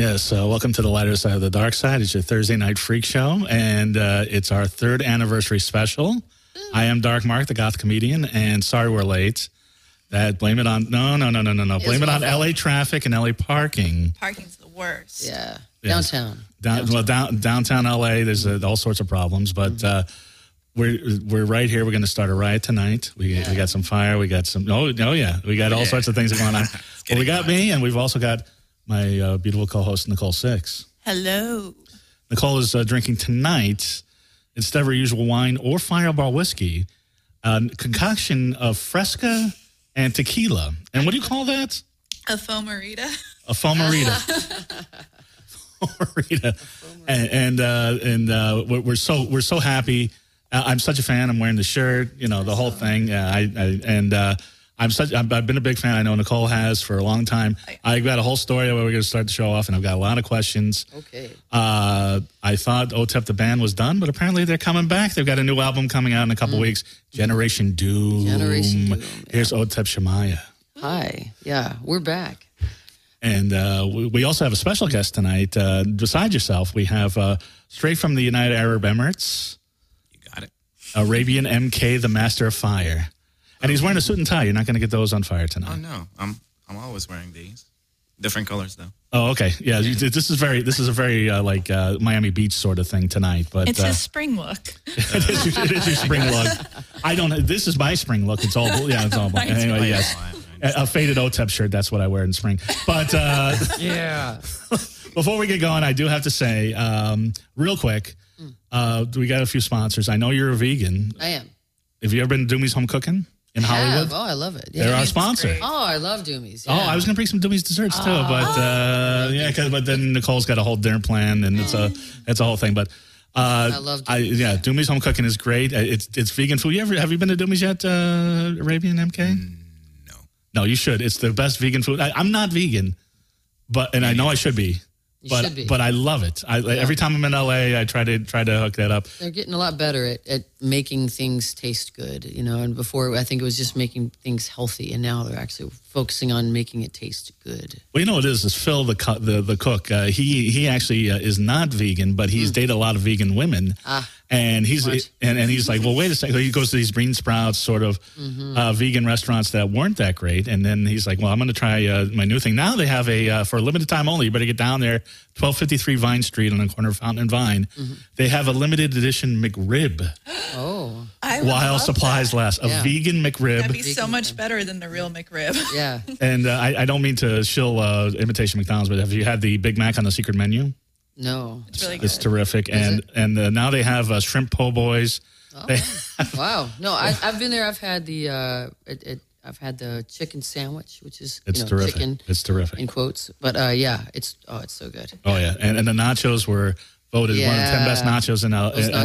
Yes, welcome to the lighter side of the dark side. It's your Thursday night freak show, and it's our 3rd anniversary special. I am Dark Mark, the goth comedian, and sorry we're late. Blame it on no. Blame it on LA traffic and LA parking. Parking's the worst. Yes. Downtown. Downtown LA. There's all sorts of problems, but we're right here. We're going to start a riot tonight. We got some fire. We got some. Oh yeah. We got all sorts of things going on. Well, we got me, and we've also got my beautiful co-host Nicole Six. Hello. Nicole is drinking tonight, instead of her usual wine or Fireball whiskey, a concoction of Fresca and tequila. And what do you call that? A fomarita. A fomarita. And we're so happy. I'm such a fan. I'm wearing the shirt, the whole thing. I've been a big fan. I know Nicole has for a long time. I've got a whole story where we're going to start the show off, and I've got a lot of questions. Okay. I thought OTEP the band was done, but apparently they're coming back. They've got a new album coming out in a couple weeks. Generation Doom. Yeah. Here's OTEP Shemaya. Hi. Yeah, we're back. And we also have a special guest tonight. Besides yourself, we have straight from the United Arab Emirates. You got it. Arabian MK, the Master of Fire. And he's wearing a suit and tie. You're not going to get those on fire tonight. Oh no, I'm always wearing these. Different colors though. Oh, okay. Yeah, this is a very Miami Beach sort of thing tonight. But it's a spring look. it is your spring look. I don't. This is my spring look. It's all. Yeah, it's all. Anyway, yes. A faded OTEP shirt. That's what I wear in spring. But yeah. Before we get going, I do have to say, real quick, we got a few sponsors. I know you're a vegan. I am. Have you ever been to Doomie's Home Cooking in Hollywood? Oh, I love it. Yeah. They're our sponsor. Oh, I love Doomie's. Yeah. Oh, I was going to bring some Doomie's desserts too, but but then Nicole's got a whole dinner plan, and it's a whole thing. But I love Doomie's. Doomie's Home Cooking is great. It's vegan food. Have you been to Doomie's yet, Arabian MK? No, you should. It's the best vegan food. I'm not vegan, and I know I should be. But I love it. Every time I'm in LA, I try to hook that up. They're getting a lot better at making things taste good, And before, I think it was just making things healthy, and now they're actually focusing on making it taste good. Well, what it is Phil, the cook. He actually is not vegan, but he's dated a lot of vegan women. And he's like, well, wait a second. He goes to these Green Sprouts sort of vegan restaurants that weren't that great, and then he's like, well, I'm going to try my new thing. Now they have for a limited time only. You better get down there, 1253 Vine Street on the corner of Fountain and Vine. They have a limited edition McRib. Oh, while supplies last, a vegan McRib. That'd be so much better than the real McRib. Yeah. And I don't mean to shill imitation McDonald's, but have you had the Big Mac on the secret menu? No. It's really good. It's terrific. And now they have shrimp po' boys. Oh, wow. No, I've been there. I've had the I've had the chicken sandwich, which is terrific. Chicken. It's terrific in quotes. But it's so good. Oh yeah, and the nachos were voted one of the 10 best nachos in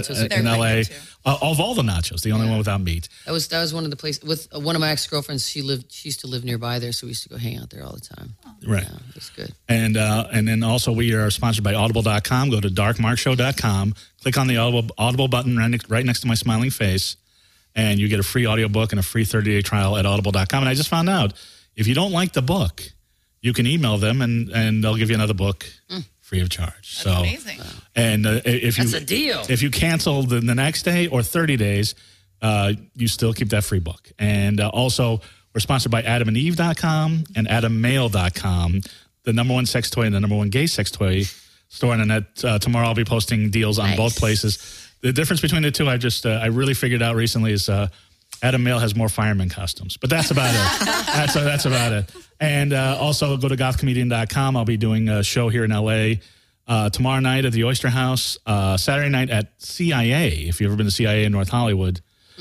LA. Of all the nachos, the only one without meat. That was one of the places with one of my ex-girlfriends. She used to live nearby there, so we used to go hang out there all the time. Right. Yeah, it was good. And then also we are sponsored by Audible.com. Go to darkmarkshow.com, click on the Audible button right next to my smiling face, and you get a free audiobook and a free 30-day trial at Audible.com. And I just found out, if you don't like the book, you can email them and they'll give you another book free of charge. That's amazing. And that's a deal. If you cancel the next day or 30 days, you still keep that free book. And also, we're sponsored by AdamandEve.com and AdamMail.com, the number one sex toy and the number one gay sex toy store on the net. Tomorrow I'll be posting deals on both places. The difference between the two, I really figured out recently is Adam Mail has more fireman costumes, but that's about it. That's about it. And also go to gothcomedian.com. I'll be doing a show here in LA tomorrow night at the Oyster House, Saturday night at CIA. If you've ever been to CIA in North Hollywood,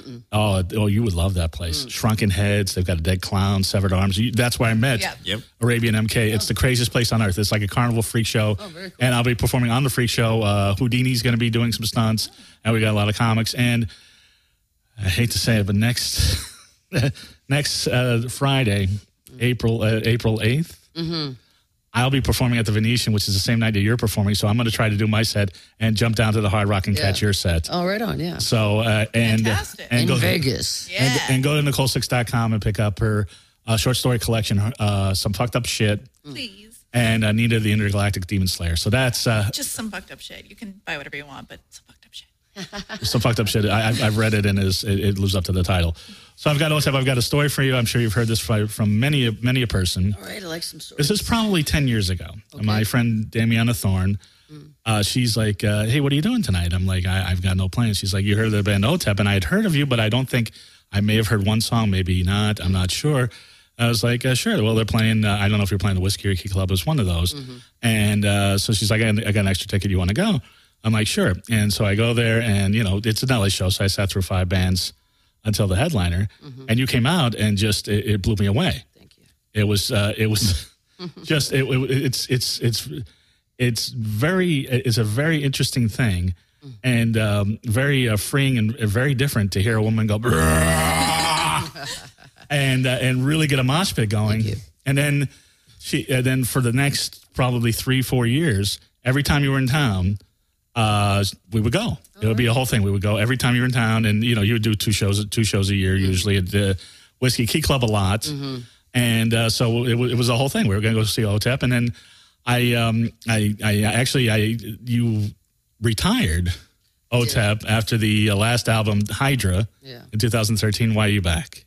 you would love that place. Shrunken Heads, they've got a dead clown, severed arms. That's where I met Arabian MK. It's the craziest place on earth. It's like a carnival freak show. Oh, very cool. And I'll be performing on the freak show. Houdini's going to be doing some stunts, and we got a lot of comics. And I hate to say it, but next Friday, April 8th, I'll be performing at the Venetian, which is the same night that you're performing. So I'm going to try to do my set and jump down to the Hard Rock and catch your set. Oh, right on, yeah. So and in Vegas, and go to NicoleSix.com and pick up her short story collection, Some Fucked Up Shit. Please. and Nina the Intergalactic Demon Slayer. So that's Just some fucked up shit. You can buy whatever you want, but some fucked up shit. some fucked up shit. I've read it, and it lives up to the title. So I've got a story for you. I'm sure you've heard this from many a person. All right, I like some stories. This is probably 10 years ago. Okay. My friend Damiana Thorne, she's like, hey, what are you doing tonight? I'm like, I've got no plans. She's like, you heard of the band OTEP? And I had heard of you, but I don't think, I may have heard one song, maybe not. I'm not sure. I was like, sure. Well, they're playing, I don't know if you're playing the Whiskey Ricky Club. It was one of those. And so she's like, I got an extra ticket. You want to go? I'm like, sure. And so I go there, and, it's an LA show. So I sat through 5 bands until the headliner. And you came out, and just, it blew me away. Thank you. It was just, it's a very interesting thing, and very freeing and very different to hear a woman go, and really get a mosh pit going. Thank you. And then for the next probably 3-4 years, every time you were in town, we would go. It would be a whole thing. We would go every time you were in town, and you would do two shows a year, usually at the Whiskey Key Club a lot. And so it was a whole thing. We were going to go see OTEP, and then you retired OTEP after the last album Hydra in 2013. Why are you back?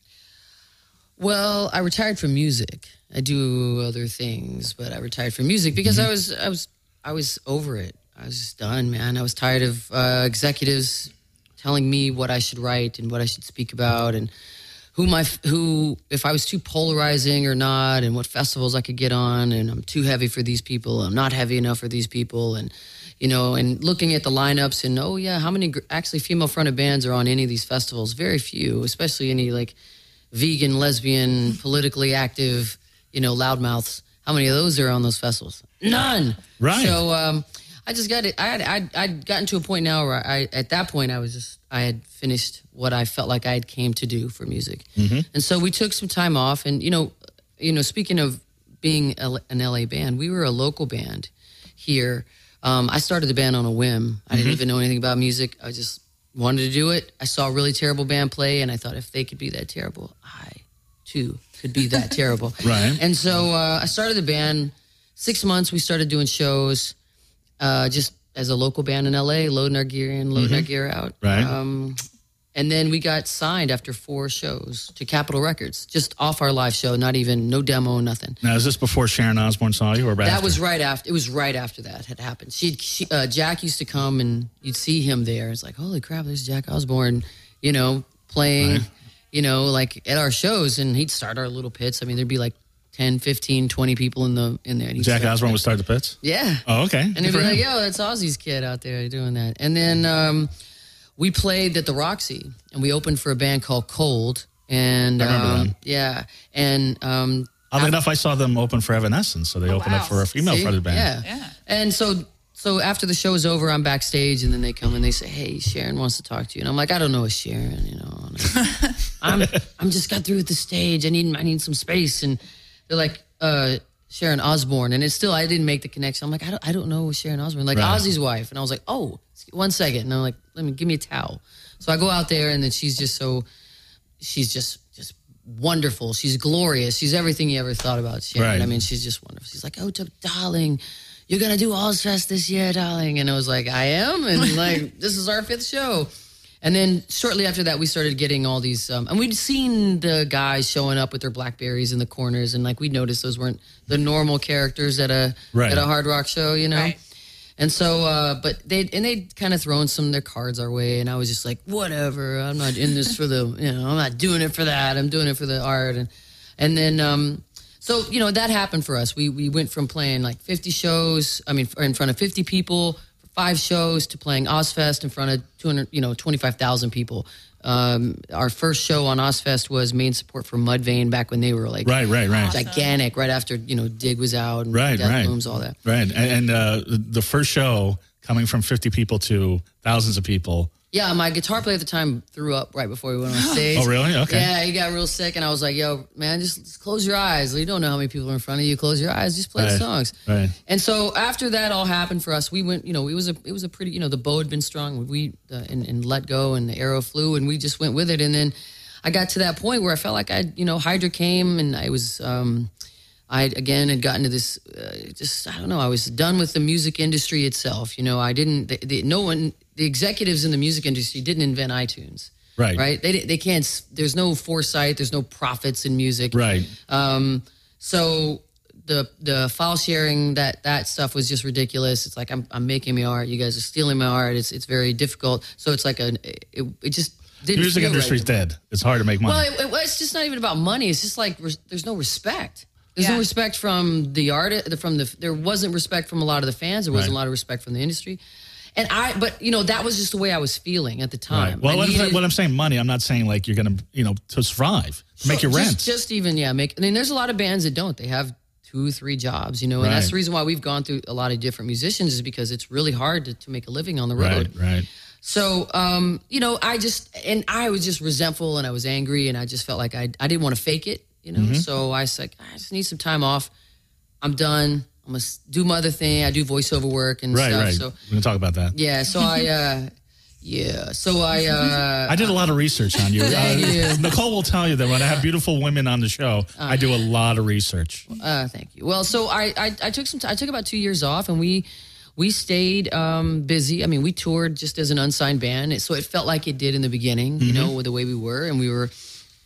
Well, I retired from music. I do other things, but I retired from music because I was over it. I was just done, man. I was tired of executives telling me what I should write and what I should speak about, and who if I was too polarizing or not, and what festivals I could get on, and I'm too heavy for these people, I'm not heavy enough for these people, and and looking at the lineups and how many actually female fronted bands are on any of these festivals? Very few, especially any like vegan, lesbian, politically active, loudmouths. How many of those are on those festivals? None. Right. So I just got it. I'd gotten to a point now where at that point I had finished what I felt like I had came to do for music. And so we took some time off, and speaking of being an LA band, we were a local band here. I started the band on a whim. I didn't even know anything about music. I just wanted to do it. I saw a really terrible band play, and I thought, if they could be that terrible, I too could be that terrible. Right. And so I started the band. 6 months, we started doing shows, just as a local band in LA, loading our gear in, loading our gear out. Right. And then we got signed after 4 shows to Capitol Records, just off our live show, no demo, nothing. Now, is this before Sharon Osbourne saw you, or right That after? was right after. It was right after that had happened. Jack used to come, and you'd see him there. It's like, holy crap, there's Jack Osbourne, playing, like at our shows, and he'd start our little pits. I mean, there'd be like 10, 15, 20 people in there. And Jack Osbourne would start the pits? Yeah. Oh, okay. And he'd be like, yo, that's Ozzy's kid out there doing that. And then we played at the Roxy, and we opened for a band called Cold. And I remember them. Yeah. And oddly enough, I saw them open for Evanescence, so they opened up for a female-fronted band. Yeah. And so after the show is over, I'm backstage, and then they come and they say, hey, Sharon wants to talk to you. And I'm like, I don't know a Sharon, I'm just got through with the stage. I need some space. And they're like, Sharon Osbourne. And it's still, I didn't make the connection. I'm like, I don't know Sharon Osbourne. Like Ozzy's wife. And I was like, oh, 1 second. And I'm like, give me a towel. So I go out there, and then she's just wonderful. She's glorious. She's everything you ever thought about Sharon. Right. I mean, she's just wonderful. She's like, oh, darling, you're going to do Ozfest this year, darling. And I was like, I am. And like, this is our 5th show. And then shortly after that, we started getting all these, and we'd seen the guys showing up with their Blackberries in the corners, and like we noticed those weren't the normal characters at a hard rock show, Right. And so, but they'd kind of thrown some of their cards our way, and I was just like, whatever, I'm not in this for the, I'm not doing it for that. I'm doing it for the art, and then, so that happened for us. We went from playing like 50 shows, in front of 50 people. 5 shows to playing Ozfest in front of 25,000 people. Our first show on Ozfest was main support for Mudvayne back when they were like gigantic, right after Dig was out and Death Blooms, all that. Right, and the first show coming from 50 people to thousands of people. Yeah, my guitar player at the time threw up right before we went on stage. Oh, really? Okay. Yeah, he got real sick, and I was like, yo, man, just close your eyes. You don't know how many people are in front of you. Close your eyes. Just play the songs. Right. And so after that all happened for us, we went, it was a pretty, the bow had been strung. We, and Let Go, and the arrow flew, and we just went with it. And then I got to that point where I felt like Hydra came, and I was, I again had gotten to this, I don't know. I was done with the music industry itself. You know, I didn't. The executives in the music industry didn't invent iTunes. Right. They can't. There's no foresight. There's no profits in music. Right. So the file sharing, that stuff was just ridiculous. It's like I'm making my art. You guys are stealing my art. It's very difficult. So it's like it just. The music industry's dead. It's hard to make money. Well, it's just not even about money. It's just like there's no respect. There's no respect from the artist. There wasn't respect from a lot of the fans. There wasn't a lot of respect from the industry. But you know, that was just the way I was feeling at the time. Right. Well, when I'm saying money, I'm not saying like you're gonna, to survive, make your rent. Just even, there's a lot of bands that don't. They have 2-3 jobs, and that's the reason why we've gone through a lot of different musicians, is because it's really hard to make a living on the road. Right. So, I was just resentful, and I was angry, and I just felt like I didn't want to fake it, So I was like, I just need some time off. I'm done. I'm going to do my other thing. I do voiceover work and stuff. Right. So we're going to talk about that. Yeah. So I did a lot of research on you. Thank you. Nicole will tell you that when I have beautiful women on the show, I do a lot of research. Thank you. Well, so I took about 2 years off, and we stayed busy. I mean, we toured just as an unsigned band, so it felt like it did in the beginning, with the way we were, and we were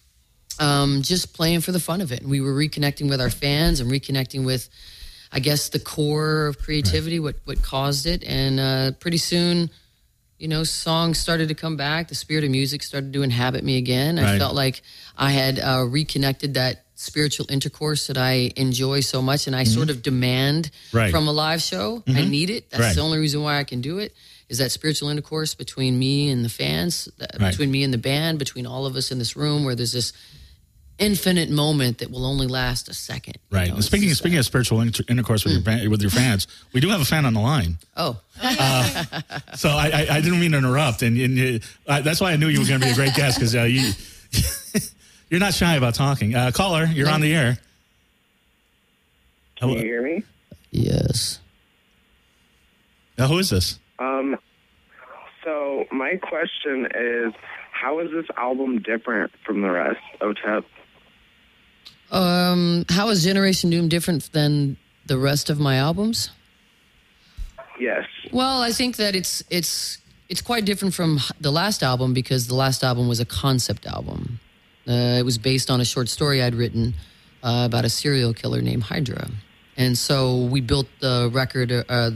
just playing for the fun of it. And we were reconnecting with our fans and reconnecting with, I guess, the core of creativity, what caused it. And pretty soon, songs started to come back. The spirit of music started to inhabit me again. I felt like I had reconnected that spiritual intercourse that I enjoy so much, and I sort of demand from a live show. I need it. That's the only reason why I can do it, is that spiritual intercourse between me and the fans, between me and the band, between all of us in this room, where there's this infinite moment that will only last a second. Right. Speaking of spiritual intercourse with your fans, we do have a fan on the line. Oh. So I didn't mean to interrupt, and that's why I knew you were going to be a great guest, because you're not shy about talking. Caller, you're on the air. Can you hear me? Yes. Who is this? So my question is, how is this album different from the rest, OTEP? How is Generation Doom different than the rest of my albums? Yes. Well, I think that it's quite different from the last album, because the last album was a concept album. It was based on a short story I'd written about a serial killer named Hydra, and so we built the record,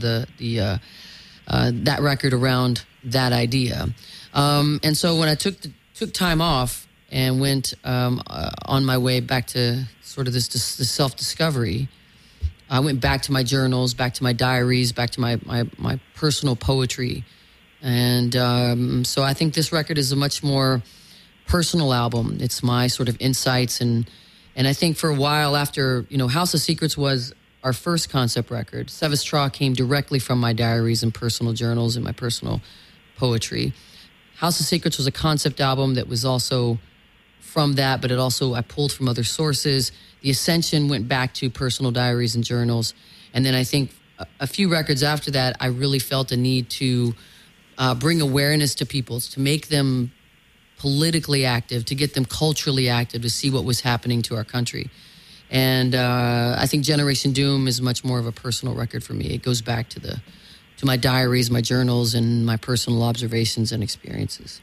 that record around that idea. And so when I took time off and went on my way back to sort of this self-discovery, I went back to my journals, back to my diaries, back to my personal poetry. And so I think this record is a much more personal album. It's my sort of insights. And I think for a while after, House of Secrets was our first concept record, Sevastra came directly from my diaries and personal journals and my personal poetry. House of Secrets was a concept album that was also from that, but I pulled from other sources. The Ascension went back to personal diaries and journals. And then I think a few records after that, I really felt a need to bring awareness to people, to make them politically active, to get them culturally active, to see what was happening to our country. And I think Generation Doom is much more of a personal record for me. It goes back to my diaries, my journals, and my personal observations and experiences.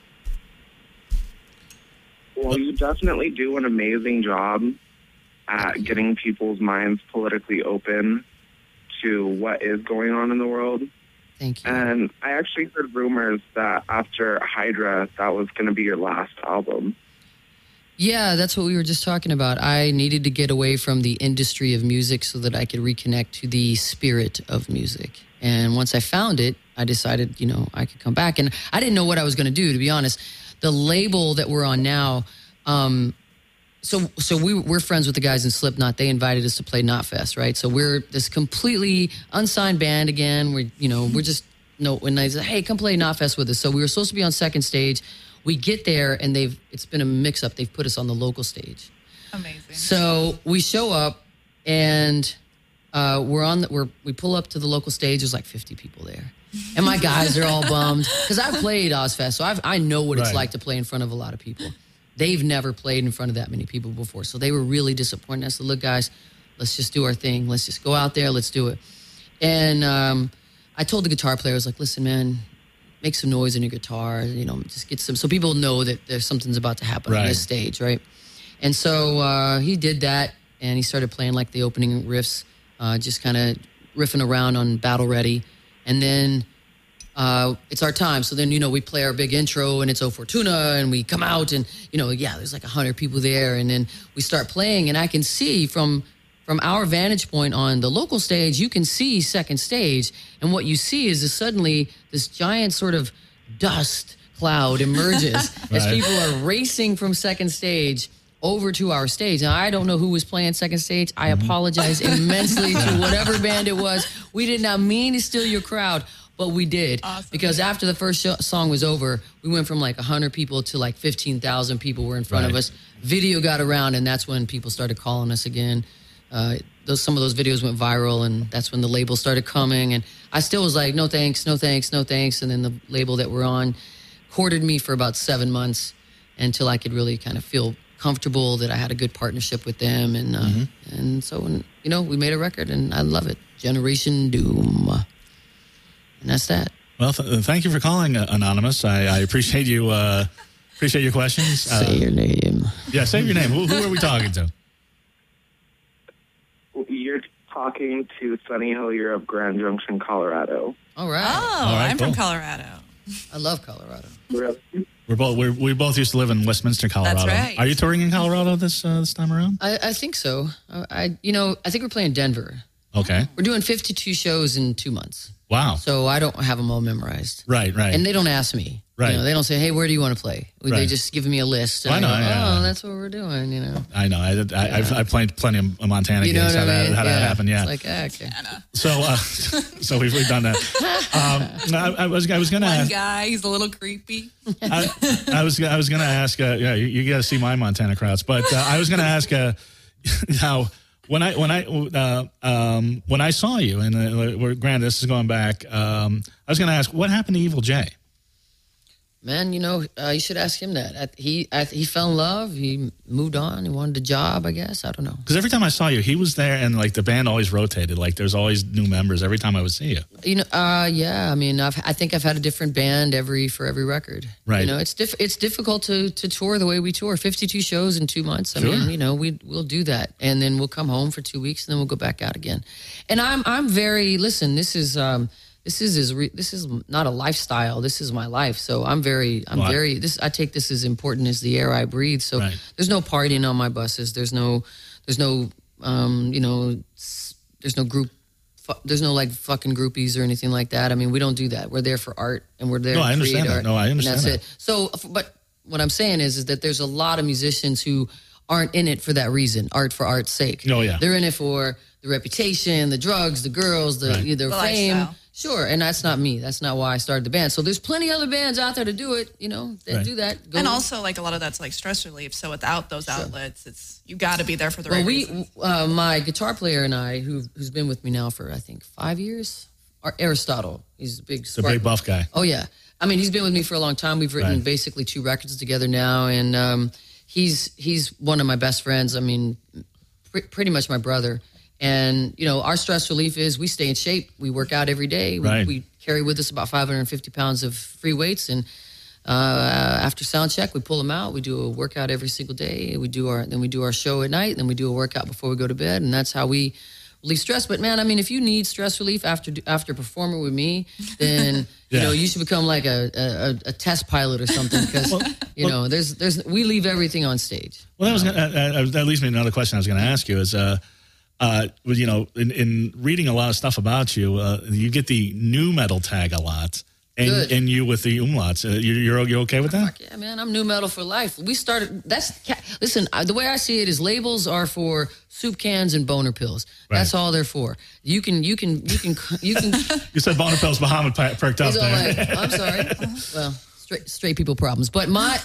Well, you definitely do an amazing job at getting people's minds politically open to what is going on in the world. Thank you. And I actually heard rumors that after Hydra, that was going to be your last album. Yeah, that's what we were just talking about. I needed to get away from the industry of music so that I could reconnect to the spirit of music. And once I found it, I decided, I could come back. And I didn't know what I was going to do, to be honest. The label that we're on now, so we're friends with the guys in Slipknot. They invited us to play Knotfest, right? So we're this completely unsigned band again. We're just, when they said, hey, come play Knotfest with us. So we were supposed to be on second stage. We get there, and it's been a mix-up. They've put us on the local stage. Amazing. So we show up, and we pull up to the local stage. There's like 50 people there. And my guys are all bummed, because I've played Ozfest, so I know what it's like to play in front of a lot of people. They've never played in front of that many people before, so they were really disappointed. I said, look, guys, let's just do our thing. Let's just go out there. Let's do it. And I told the guitar player, I was like, listen, man, make some noise on your guitar. You know, just get some, so people know that there's something's about to happen on this stage, right? And so he did that, and he started playing like the opening riffs, just kind of riffing around on Battle Ready. And then it's our time. So then, you know, we play our big intro, and it's O Fortuna, and we come out, and, you know, there's like 100 people there. And then we start playing, and I can see from our vantage point on the local stage, you can see second stage. And what you see is suddenly this giant sort of dust cloud emerges as people are racing from second stage over to our stage. Now, I don't know who was playing second stage. I apologize immensely to whatever band it was. We did not mean to steal your crowd, but we did. Awesome. Because after the first song was over, we went from like 100 people to like 15,000 people were in front of us. Video got around, and that's when people started calling us again. Some of those videos went viral, and that's when the label started coming. And I still was like, no thanks, no thanks, no thanks. And then the label that we're on courted me for about 7 months until I could really kind of feel comfortable that I had a good partnership with them. And so, when, you know, we made a record, and I love it. Generation Doom. And that's that. Well, thank you for calling, Anonymous. I appreciate you. Appreciate your questions. Say your name. Yeah, say your name. Who are we talking to? You're talking to Sunny Hillier of Grand Junction, Colorado. All right. Oh, All right, I'm from cool. Colorado. I love Colorado. Really? We both used to live in Westminster, Colorado. That's right. Are you touring in Colorado this time around? I think so. I think we're playing Denver. Okay. We're doing 52 shows in 2 months. Wow. So I don't have them all memorized. Right. And they don't ask me. Right. You know, they don't say, hey, where do you want to play? They Right. just give me a list. I And know, I go, yeah. oh, that's what we're doing, you know. I know. I've played plenty of Montana You know gigs. what I mean? How that happened? Yeah. It's like, okay. So we've done that. I was going to One ask. guy, he's a little creepy. I was going to ask. You got to see my Montana crowds, but I was going to ask how when I saw you, and granted, this is going back. I was going to ask what happened to Evil J. Man, you know, you should ask him that. He fell in love. He moved on. He wanted a job, I guess. I don't know. Because every time I saw you, he was there, and like the band always rotated. Like there's always new members every time I would see you. You know, yeah. I mean, I think I've had a different band for every record. Right. You know, it's difficult to tour the way we tour. 52 shows in 2 months. I Sure. mean, you know, we'll do that, and then we'll come home for 2 weeks, and then we'll go back out again. And I'm very listen. This is not a lifestyle. This is my life. So I take this as important as the air I breathe. So Right. there's no partying on my buses. There's no group. There's no like fucking groupies or anything like that. I mean, we don't do that. We're there for art, and we're there No, to I understand create that. art. No, I understand and that. that's it. So, but what I'm saying is that there's a lot of musicians who aren't in it for that reason, art for art's sake. Oh, yeah. They're in it for the reputation, the drugs, the girls, the Right. the The fame. lifestyle. Sure, and that's not me. That's not why I started the band. So there's plenty of other bands out there to do it, you know, that Right. do that. Go- And also, like, a lot of that's like stress relief. So without those outlets, you got to be there for the well, right reasons. my guitar player and I, who's been with me now for, I think, 5 years, Aristotle. He's a big The big buff guy. Oh, yeah. I mean, he's been with me for a long time. We've written Right. basically 2 records together now, and he's one of my best friends. I mean, pretty much my brother. And, you know, our stress relief is we stay in shape. We work out every day. Right. We carry with us about 550 pounds of free weights. And after sound check, we pull them out. We do a workout every single day. Then we do our show at night. Then we do a workout before we go to bed. And that's how we relieve stress. But, man, I mean, if you need stress relief after performing with me, then, Yeah. you know, you should become like a test pilot or something. Because, you know, we leave everything on stage. Well, that leads me to another question I was going to ask you is, you know, in reading a lot of stuff about you, you get the new metal tag a lot, Good. and you with the umlauts. You're okay with that? Fuck yeah, man, I'm new metal for life. We started. Listen. The way I see it is labels are for soup cans and boner pills. That's Right. all they're for. You can. You said boner pills. Muhammad perked up He's all there. like, I'm sorry. Well, straight people problems. But my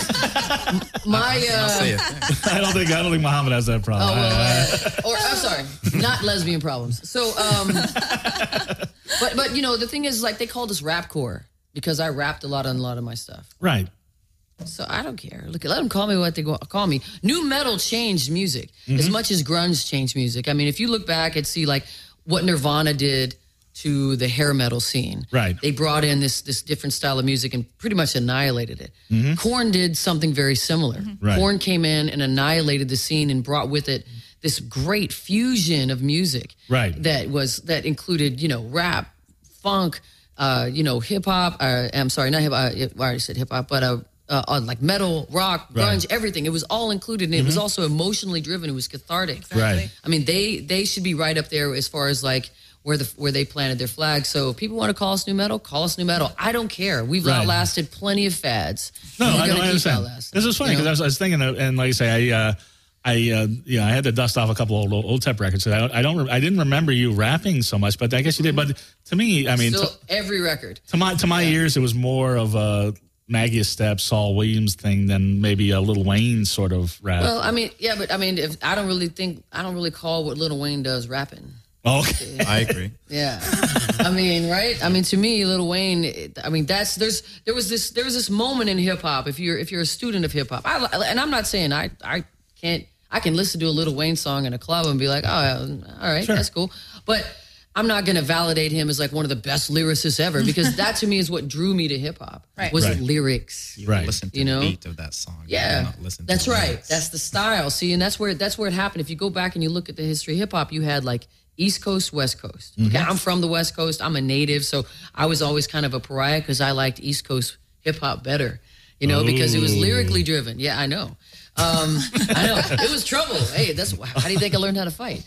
I'll say it. I don't think Muhammad has that problem. or I'm sorry, not lesbian problems. So, but you know, the thing is, like, they called us rapcore because I rapped a lot on a lot of my stuff. Right. So I don't care. Look, let them call me what they call me. New metal changed music as much as grunge changed music. I mean, if you look back and see like what Nirvana did to the hair metal scene, right? They brought in this different style of music and pretty much annihilated it. Korn did something very similar. Right. Korn came in and annihilated the scene and brought with it this great fusion of music, right? That included, rap, funk, hip hop. I'm sorry, not hip hop. I already said hip hop, but on like metal, rock, grunge, everything. It was all included, and it was also emotionally driven. It was cathartic. Exactly. Right. I mean, they should be right up there as far as like where they planted their flag. So if people want to call us new metal, call us new metal. I don't care. We've outlasted plenty of fads. No, We're I gonna keep understand. outlasting, This is funny because I was thinking, and like I say, I had to dust off a couple of old type records. So I didn't remember you rapping so much, but I guess you did. But to me, I mean, still every record to my ears, it was more of a Maggie Step, Saul Williams thing than maybe a Lil Wayne sort of rap. Well, I mean, yeah, but I mean, if I don't really call what Lil Wayne does rapping. Okay. I agree. Yeah, I mean, right? I mean, to me, Lil Wayne. I mean, there was this moment in hip hop. If you're a student of hip hop, and I'm not saying I can listen to a Lil Wayne song in a club and be like, oh, all right, Sure. that's cool, but I'm not going to validate him as like one of the best lyricists ever, because that to me is what drew me to hip hop. Right. Was Right. lyrics. You Right. listen to You know? the beat of that song. Yeah, Not listen to that's the right. lyrics. That's the style. See, and that's where it happened. If you go back and you look at the history of hip hop, you had like East Coast, West Coast. Okay, I'm from the West Coast. I'm a native, so I was always kind of a pariah because I liked East Coast hip hop better. Because it was lyrically driven. Yeah, I know. I know. It was trouble. Hey, how do you think I learned how to fight?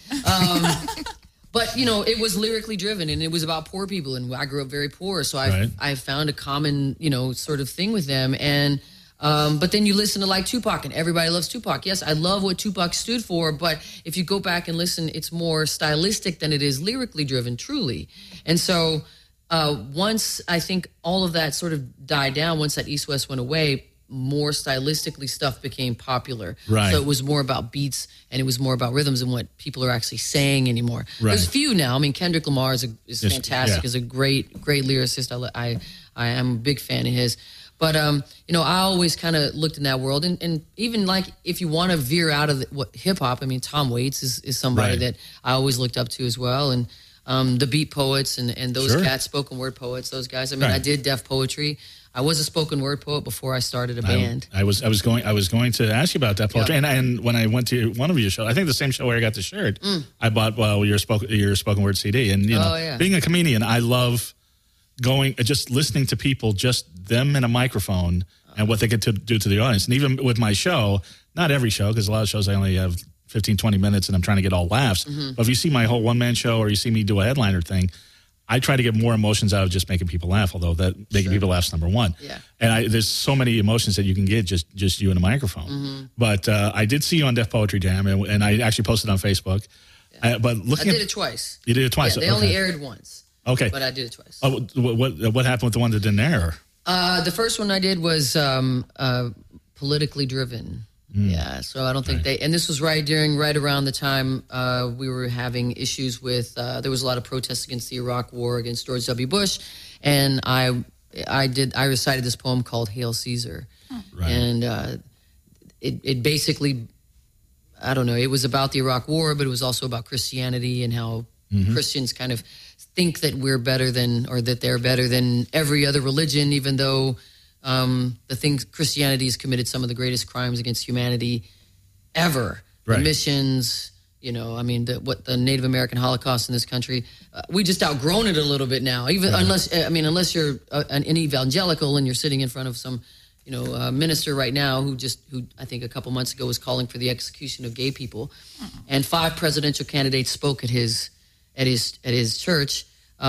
But it was lyrically driven, and it was about poor people, and I grew up very poor, so I found a common sort of thing with them. And but then you listen to like Tupac, and everybody loves Tupac. Yes, I love what Tupac stood for, but if you go back and listen, it's more stylistic than it is lyrically driven, truly. And so once I think all of that sort of died down, once that East-West went away, more stylistically stuff became popular. Right. So it was more about beats and it was more about rhythms and what people are actually saying anymore. Right. There's few now. I mean, Kendrick Lamar is fantastic. Yeah. Is a great lyricist. I am a big fan of his. But I always kind of looked in that world, and even like if you want to veer out of hip hop, I mean, Tom Waits is somebody Right. that I always looked up to as well, and the beat poets and those Sure. cats, spoken word poets, those guys. I mean, Right. I did deaf poetry. I was a spoken word poet before I started a band. I was going to ask you about that poetry, and when I went to one of your shows, I think the same show where I got the shirt, I bought your spoken word CD, and being a comedian, I love just listening to people, just them in a microphone and what they get to do to the audience. And even with my show, not every show, because a lot of shows I only have 15, 20 minutes and I'm trying to get all laughs. But if you see my whole one-man show or you see me do a headliner thing, I try to get more emotions out of just making people laugh, although making people laugh is number one. Yeah. And there's so many emotions that you can get just you in a microphone. But I did see you on Def Poetry Jam, and I actually posted on Facebook. But I did it twice. You did it twice? Yeah, they only aired once. Okay. But I did it twice. Oh, what happened with the one that didn't air? The first one I did was politically driven. Yeah, so I don't think and this was right around the time we were having issues with, there was a lot of protests against the Iraq War, against George W. Bush, and I recited this poem called Hail Caesar. Right. And it basically, I don't know, it was about the Iraq War, but it was also about Christianity and how Christians kind of think that we're better than, or that they're better than every other religion, even though Christianity has committed some of the greatest crimes against humanity ever. Right. The missions, the Native American Holocaust in this country, we just outgrown it a little bit now. Even unless you're an evangelical and you're sitting in front of some, minister right now who I think a couple months ago was calling for the execution of gay people, and 5 presidential candidates spoke at his church.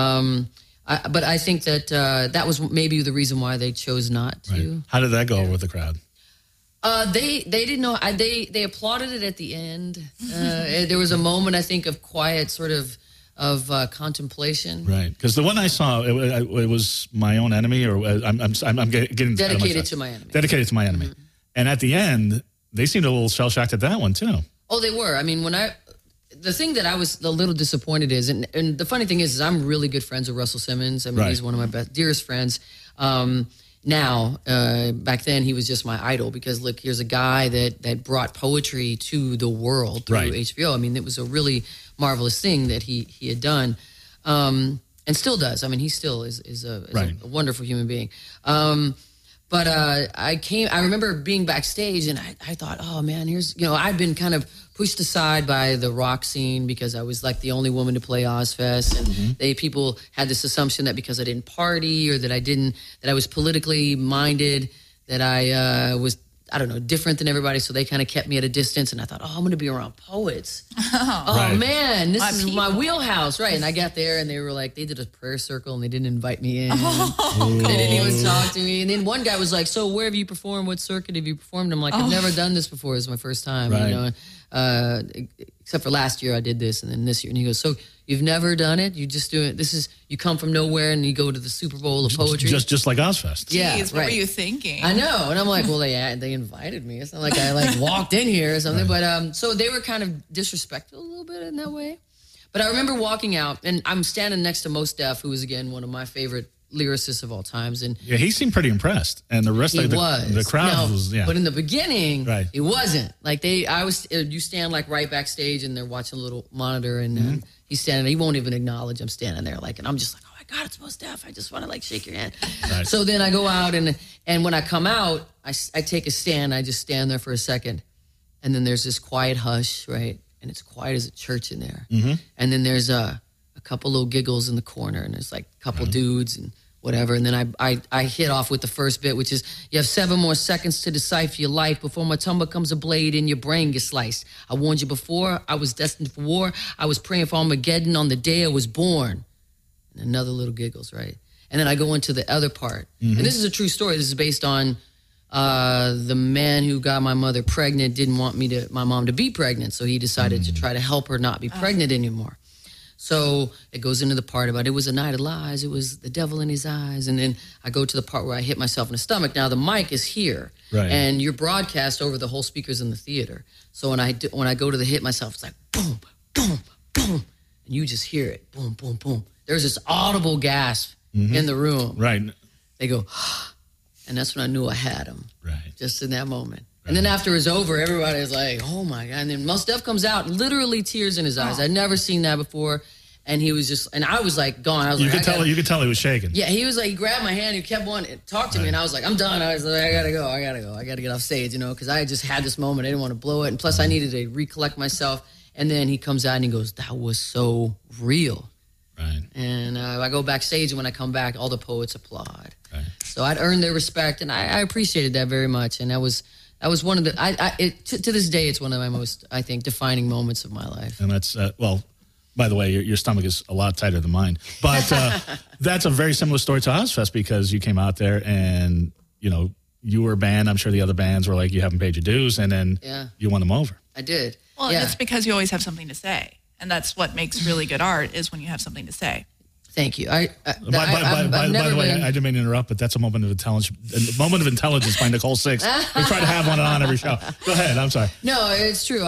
But I think that that was maybe the reason why they chose not to. Right. How did that go over with the crowd? They didn't know. They applauded it at the end. There was a moment, I think, of quiet sort of contemplation. Right, because the one I saw, it was My Own Enemy, or I'm getting Dedicated to My Enemy. Dedicated to My Enemy. And at the end, they seemed a little shell shocked at that one too. Oh, they were. I mean, the thing that I was a little disappointed is, and the funny thing is I'm really good friends with Russell Simmons. I mean, Right. he's one of my dearest friends. now. Back then, he was just my idol because, look, here's a guy that brought poetry to the world through Right. HBO. I mean, it was a really marvelous thing that he had done, and still does. I mean, he still is Right. a wonderful human being. But I remember being backstage and I thought, oh man, I've been kind of pushed aside by the rock scene because I was like the only woman to play Ozfest. And people had this assumption that because I didn't party or that I was politically minded, that I was, I don't know, different than everybody. So they kind of kept me at a distance. And I thought, I'm going to be around poets. Right. Man, this is my people. wheelhouse. Right. And I got there and they were like, they did a prayer circle and they didn't invite me in. They didn't even talk to me. And then one guy was like, so where have you performed? What circuit have you performed? I'm like, I've never done this before. It's my first time, Right. Except for last year I did this and then this year. And he goes, so you've never done it? You just do it. You come from nowhere and you go to the Super Bowl of poetry. Just like Ozfest. Yeah, Jeez, what right. were you thinking? I know, and I'm like, well, they invited me. It's not like I walked in here or something. But so they were kind of disrespectful a little bit in that way. But I remember walking out, and I'm standing next to Mos Def, who is again one of my favorite lyricists of all times, and Yeah, he seemed pretty impressed, and the rest he of was. the crowd No, was. Yeah, But in the beginning, Right. it wasn't. Like you stand like right backstage, and they're watching a little monitor, and he's standing there. He won't even acknowledge I'm standing there, like, and I'm just like, oh my God, it's Mos Def. I just want to like shake your hand. Right. So then I go out, and when I come out, I take a stand. I just stand there for a second, and then there's this quiet hush, right? And it's quiet as a church in there. And then there's a couple little giggles in the corner, and there's like a couple dudes and whatever. And then I hit off with the first bit, which is, you have 7 more seconds to decipher your life before my tongue becomes a blade and your brain gets sliced. I warned you before, I was destined for war. I was praying for Armageddon on the day I was born. And another little giggles, right? And then I go into the other part. And this is a true story. This is based on the man who got my mother pregnant didn't want my mom to be pregnant. So he decided to try to help her not be pregnant anymore. So it goes into the part about it was a night of lies. It was the devil in his eyes. And then I go to the part where I hit myself in the stomach. Now the mic is here, Right. and you're broadcast over the whole speakers in the theater. So when I go to the hit myself, it's like boom, boom, boom, and you just hear it, boom, boom, boom. There's this audible gasp in the room. right, They go, and that's when I knew I had him. right. Just in that moment. And then after it's over, everybody's like, oh my God. And then Mos Def comes out, literally tears in his eyes. I'd never seen that before. And he was just, and I was like gone. I was You like, could tell. You could tell he was shaking. yeah, he was like, he grabbed my hand, he kept wanting to talk to me, and I was like, I'm done. I was like, I gotta go, I gotta get off stage, because I just had this moment. I didn't want to blow it. And plus I needed to recollect myself. And then he comes out and he goes, that was so real. Right. And I go backstage, and when I come back, all the poets applaud. Right. So I'd earned their respect, and I appreciated that very much. And that was one of the, to this day, it's one of my most, I think, defining moments of my life. And that's well. By the way, your stomach is a lot tighter than mine. But that's a very similar story to Ozfest because you came out there and you were a band. I'm sure the other bands were like, you haven't paid your dues, and then you won them over. I did. Well, yeah. and it's because you always have something to say. And that's what makes really good art is when you have something to say. Thank you. By the way, I didn't mean to interrupt, but that's a moment of intelligence by Nicole Six. We try to have one on every show. Go ahead. I'm sorry. No, it's true.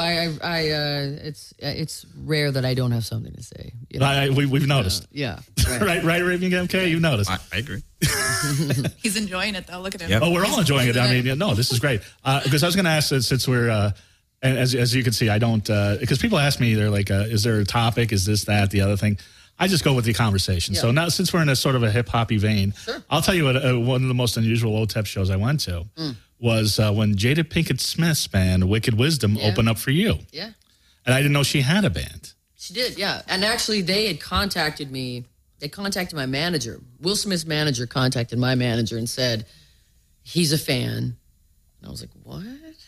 It's rare that I don't have something to say. We've noticed. Yeah. Right, Raven MK, you've noticed. I agree. He's enjoying it, though. Look at him. Yep. Oh, we're all enjoying it. I mean, no, this is great. Because I was going to ask, since we're, and as you can see, I don't, because people ask me, they're like, is there a topic? Is this, that, the other thing? I just go with the conversation. Yeah. So now, since we're in a sort of a hip-hoppy vein, Sure. I'll tell you what, one of the most unusual OTEP shows I went to was when Jada Pinkett Smith's band, Wicked Wisdom, opened up for you. Yeah. And I didn't know she had a band. She did, yeah. And actually, they had contacted me. They contacted my manager. Will Smith's manager contacted my manager and said, he's a fan. And I was like, what?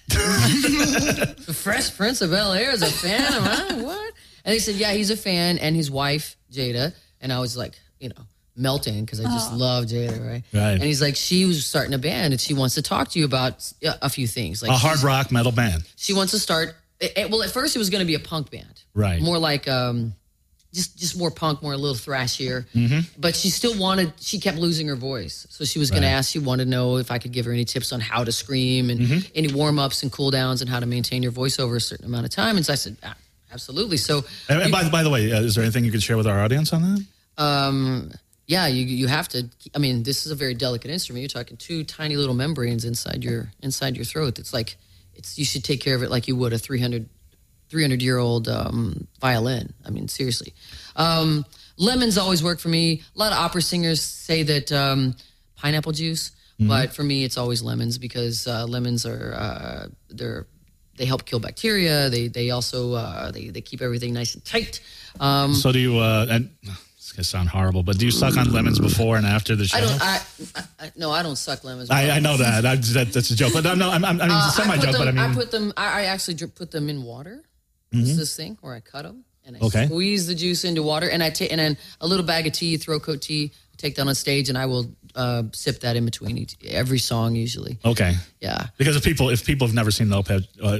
The Fresh Prince of Bel-Air is a fan of mine? What? And they said, yeah, he's a fan, and his wife, Jada. And I was like, melting because I just love Jada, right? Right. And he's like, she was starting a band, and she wants to talk to you about a few things. Like A hard rock metal band. she wants to start. Well, at first it was going to be a punk band, Right. More like just more punk, more a little thrashier. But she still wanted. She kept losing her voice, so she was going to Right. ask. She wanted to know if I could give her any tips on how to scream and any warm ups and cool downs and how to maintain your voice over a certain amount of time. And so I said, absolutely. So And by the way, is there anything you could share with our audience on that? yeah, you have to. I mean, this is a very delicate instrument. You're talking 2 tiny little membranes inside your throat. It's like you should take care of it like you would a 300-year-old violin. I mean, seriously. Lemons always work for me. A lot of opera singers say that pineapple juice, but for me, it's always lemons because lemons are they help kill bacteria. They also they keep everything nice and tight. So do you? And it's gonna sound horrible, but do you suck on lemons before and after the show? No, I don't suck lemons. I know that. That's a joke, but no, I mean semi-joke. But I mean, I actually put them in water. It's this thing where I cut them and I squeeze the juice into water, and and then a little bag of tea, throat coat tea. Take that on stage, and I will sip that in between every song usually. Okay. Yeah. Because if people have never seen the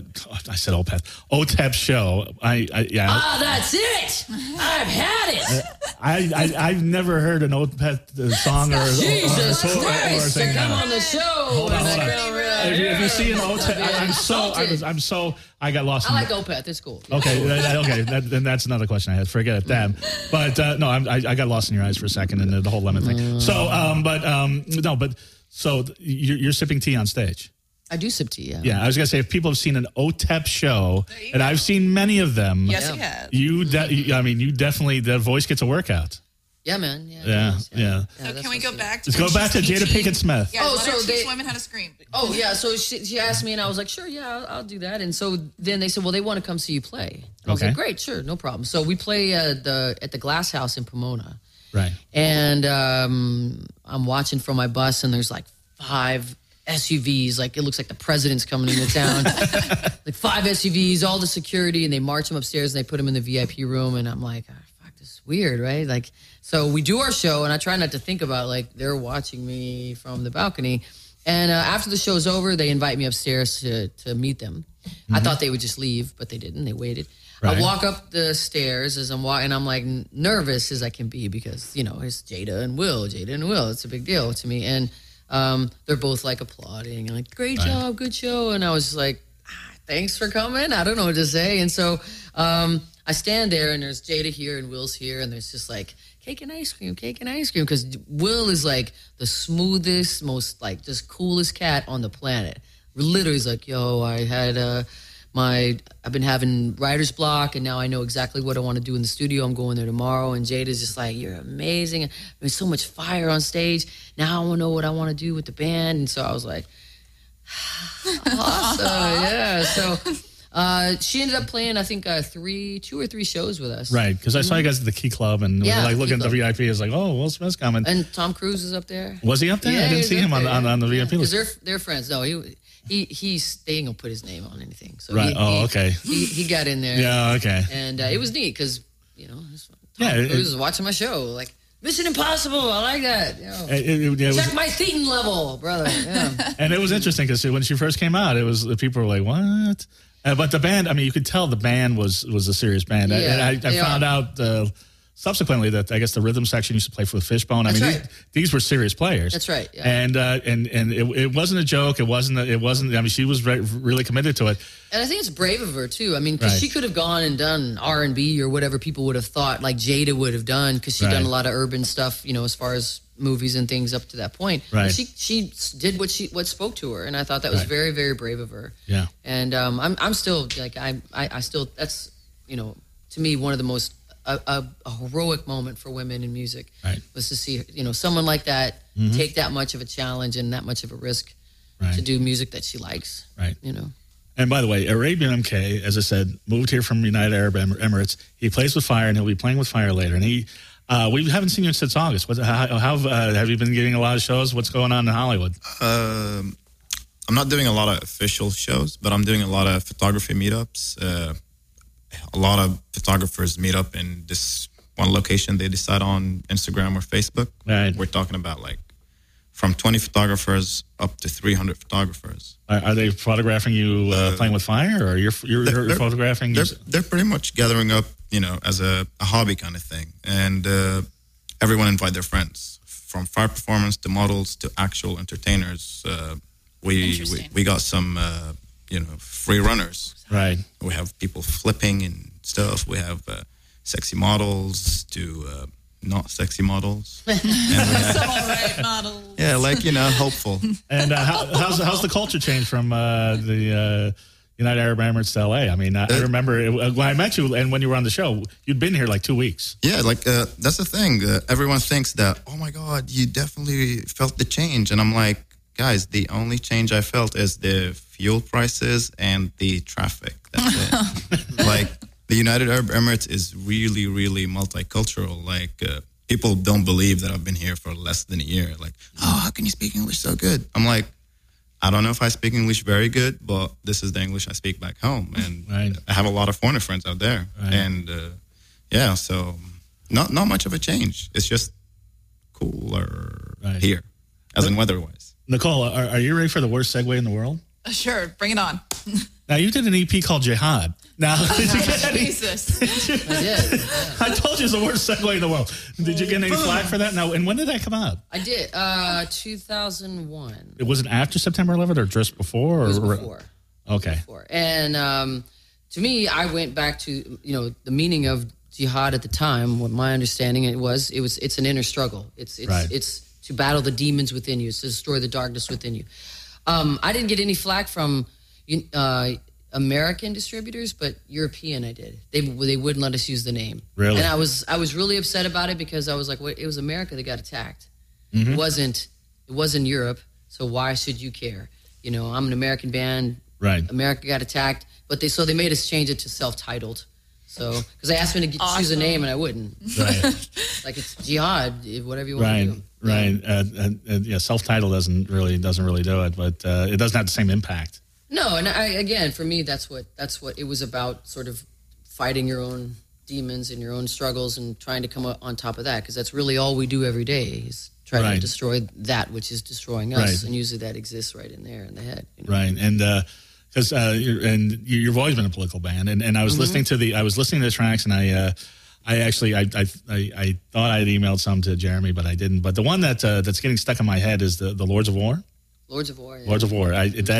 OPEP show, that's it. I've had it. I've never heard an OPEP song or Jesus or Christ! thing. Come on the show. Hold on. If you see an OPEP, I got lost. I like OPEP. It's cool. Okay. Then that's another question I had. Forget it. Damn. But no, I got lost in your eyes for a second and the whole lemon thing. So, so you're sipping tea on stage. I do sip tea. Yeah. Yeah, I was gonna say if people have seen an OTEP show, and I've seen many of them. Yes, you have. You definitely the voice gets a workout. Yeah, man. Yeah. So can we go back to Let's go back to Jada Pinkett Smith. Yeah, so teach women how to scream. Oh yeah, so she asked me and I was like, sure, yeah, I'll do that. And so then they said, well, they want to come see you play. And I was like, great, sure, no problem. So we play at the Glass House in Pomona. Right. And I'm watching from my bus, and there's like 5 SUVs, like it looks like the president's coming into town. Like 5 SUVs, all the security, and they march them upstairs and they put them in the VIP room. And I'm like, fuck, this is weird, right? Like, so we do our show, and I try not to think about like they're watching me from the balcony. And after the show's over, they invite me upstairs to meet them. Mm-hmm. I thought they would just leave, but they didn't. They waited. Right. I walk up the stairs as I'm walking, and I'm like nervous as I can be because, you know, it's Jada and Will. It's a big deal to me. And they're both like applauding, like, great job, good show. And I was like, thanks for coming. I don't know what to say. And so I stand there, and there's Jada here and Will's here, and there's just like cake and ice cream. Because Will is like the smoothest, most like just coolest cat on the planet. Literally, he's like, yo, I had I've been having writer's block, and now I know exactly what I want to do in the studio. I'm going there tomorrow. And Jada's just like, you're amazing. There's so much fire on stage. Now I want to know what I want to do with the band. And so I was like, awesome. Yeah. So she ended up playing, I think, 2 or 3 shows with us. Right. Because I saw you guys at the Key Club, and we were like looking at the VIP. It's like, oh, Will Smith's coming. And Tom Cruise is up there. Was he up there? Yeah, I didn't see him on the VIP list. Because they're friends. No, they ain't gonna put his name on anything. So right. Okay. He got in there. Yeah. Okay. And it was neat because Tom Cruise was watching my show. Like, Mission Impossible. I like that. You know. Check my Thetan level, brother. Yeah. And it was interesting because when she first came out, the people were like, "What?" But the band, I mean, you could tell the band was a serious band. Yeah, I found out subsequently that I guess the rhythm section used to play for the Fishbone. I mean, these were serious players. That's right. Yeah. And it wasn't a joke. It wasn't. I mean, she was really committed to it. And I think it's brave of her too. I mean, because she could have gone and done R&B or whatever people would have thought, like Jada would have done, because she'd done a lot of urban stuff, you know, as far as movies and things up to that point. Right. But she did what spoke to her, and I thought that was very, very brave of her. Yeah. And I'm still like I still, that's, you know, to me one of the most a heroic moment for women in music was to see, you know, someone like that take that much of a challenge and that much of a risk to do music that she likes. Right. You know. And by the way, Arabian MK, as I said, moved here from United Arab Emirates. He plays with fire, and he'll be playing with fire later. And we haven't seen you since August. How have you been getting a lot of shows? What's going on in Hollywood? I'm not doing a lot of official shows, but I'm doing a lot of photography meetups. A lot of photographers meet up in this one location they decide on Instagram or Facebook. Right. We're talking about like from 20 photographers up to 300 photographers. Are they photographing you playing with fire, or you're photographing? They're pretty much gathering up, you know, as a hobby kind of thing. And everyone invite their friends, from fire performance to models to actual entertainers. We got some, free runners. Right. We have people flipping and stuff. We have sexy models to not sexy models. And Some all right models. yeah, like, hopeful. And how's the culture changed from the United Arab Emirates to LA? I mean, I remember when I met you and when you were on the show, you'd been here like 2 weeks. Yeah, like that's the thing. Everyone thinks that, oh my God, you definitely felt the change. And I'm like, guys, the only change I felt is the fuel prices and the traffic. That's it. Like, the United Arab Emirates is really, really multicultural. Like, people don't believe that I've been here for less than a year. Like, oh, how can you speak English so good? I'm like, I don't know if I speak English very good, but this is the English I speak back home. And right. I have a lot of foreigner friends out there. Right. And, yeah, so not much of a change. It's just cooler here, as in weather-wise. Nicole, are you ready for the worst segue in the world? Sure, bring it on. Now, you did an EP called Jihad. Now, did you get any? Jesus. I did. Yeah. I told you it's the worst segue in the world. Did you get any flack for that? Now, and when did that come out? I did. 2001. It wasn't after September 11th or just before? Or? It was before. Okay. Before. And to me, I went back to the meaning of jihad at the time. What my understanding it's an inner struggle. It's to battle the demons within you. It's to destroy the darkness within you. I didn't get any flack from American distributors, but European I did. They wouldn't let us use the name. Really? And I was really upset about it because I was like, it was America that got attacked. Mm-hmm. It wasn't Europe. So why should you care? I'm an American band. Right. America got attacked, but they made us change it to self-titled. So because they asked me to choose a name and I wouldn't. Right. Like it's jihad, whatever you want to do. Right. Yeah. Self-title doesn't really do it, but it doesn't have the same impact. No, and for me, that's what it was about. Sort of fighting your own demons and your own struggles and trying to come on top of that, because that's really all we do every day is try to destroy that which is destroying us, and usually that exists right in there in the head. Right, and because you've always been a political band, and I was listening to the tracks, and I thought I had emailed some to Jeremy, but I didn't. But the one that's getting stuck in my head is the Lords of War. Lords of War. Yeah. Lords of War.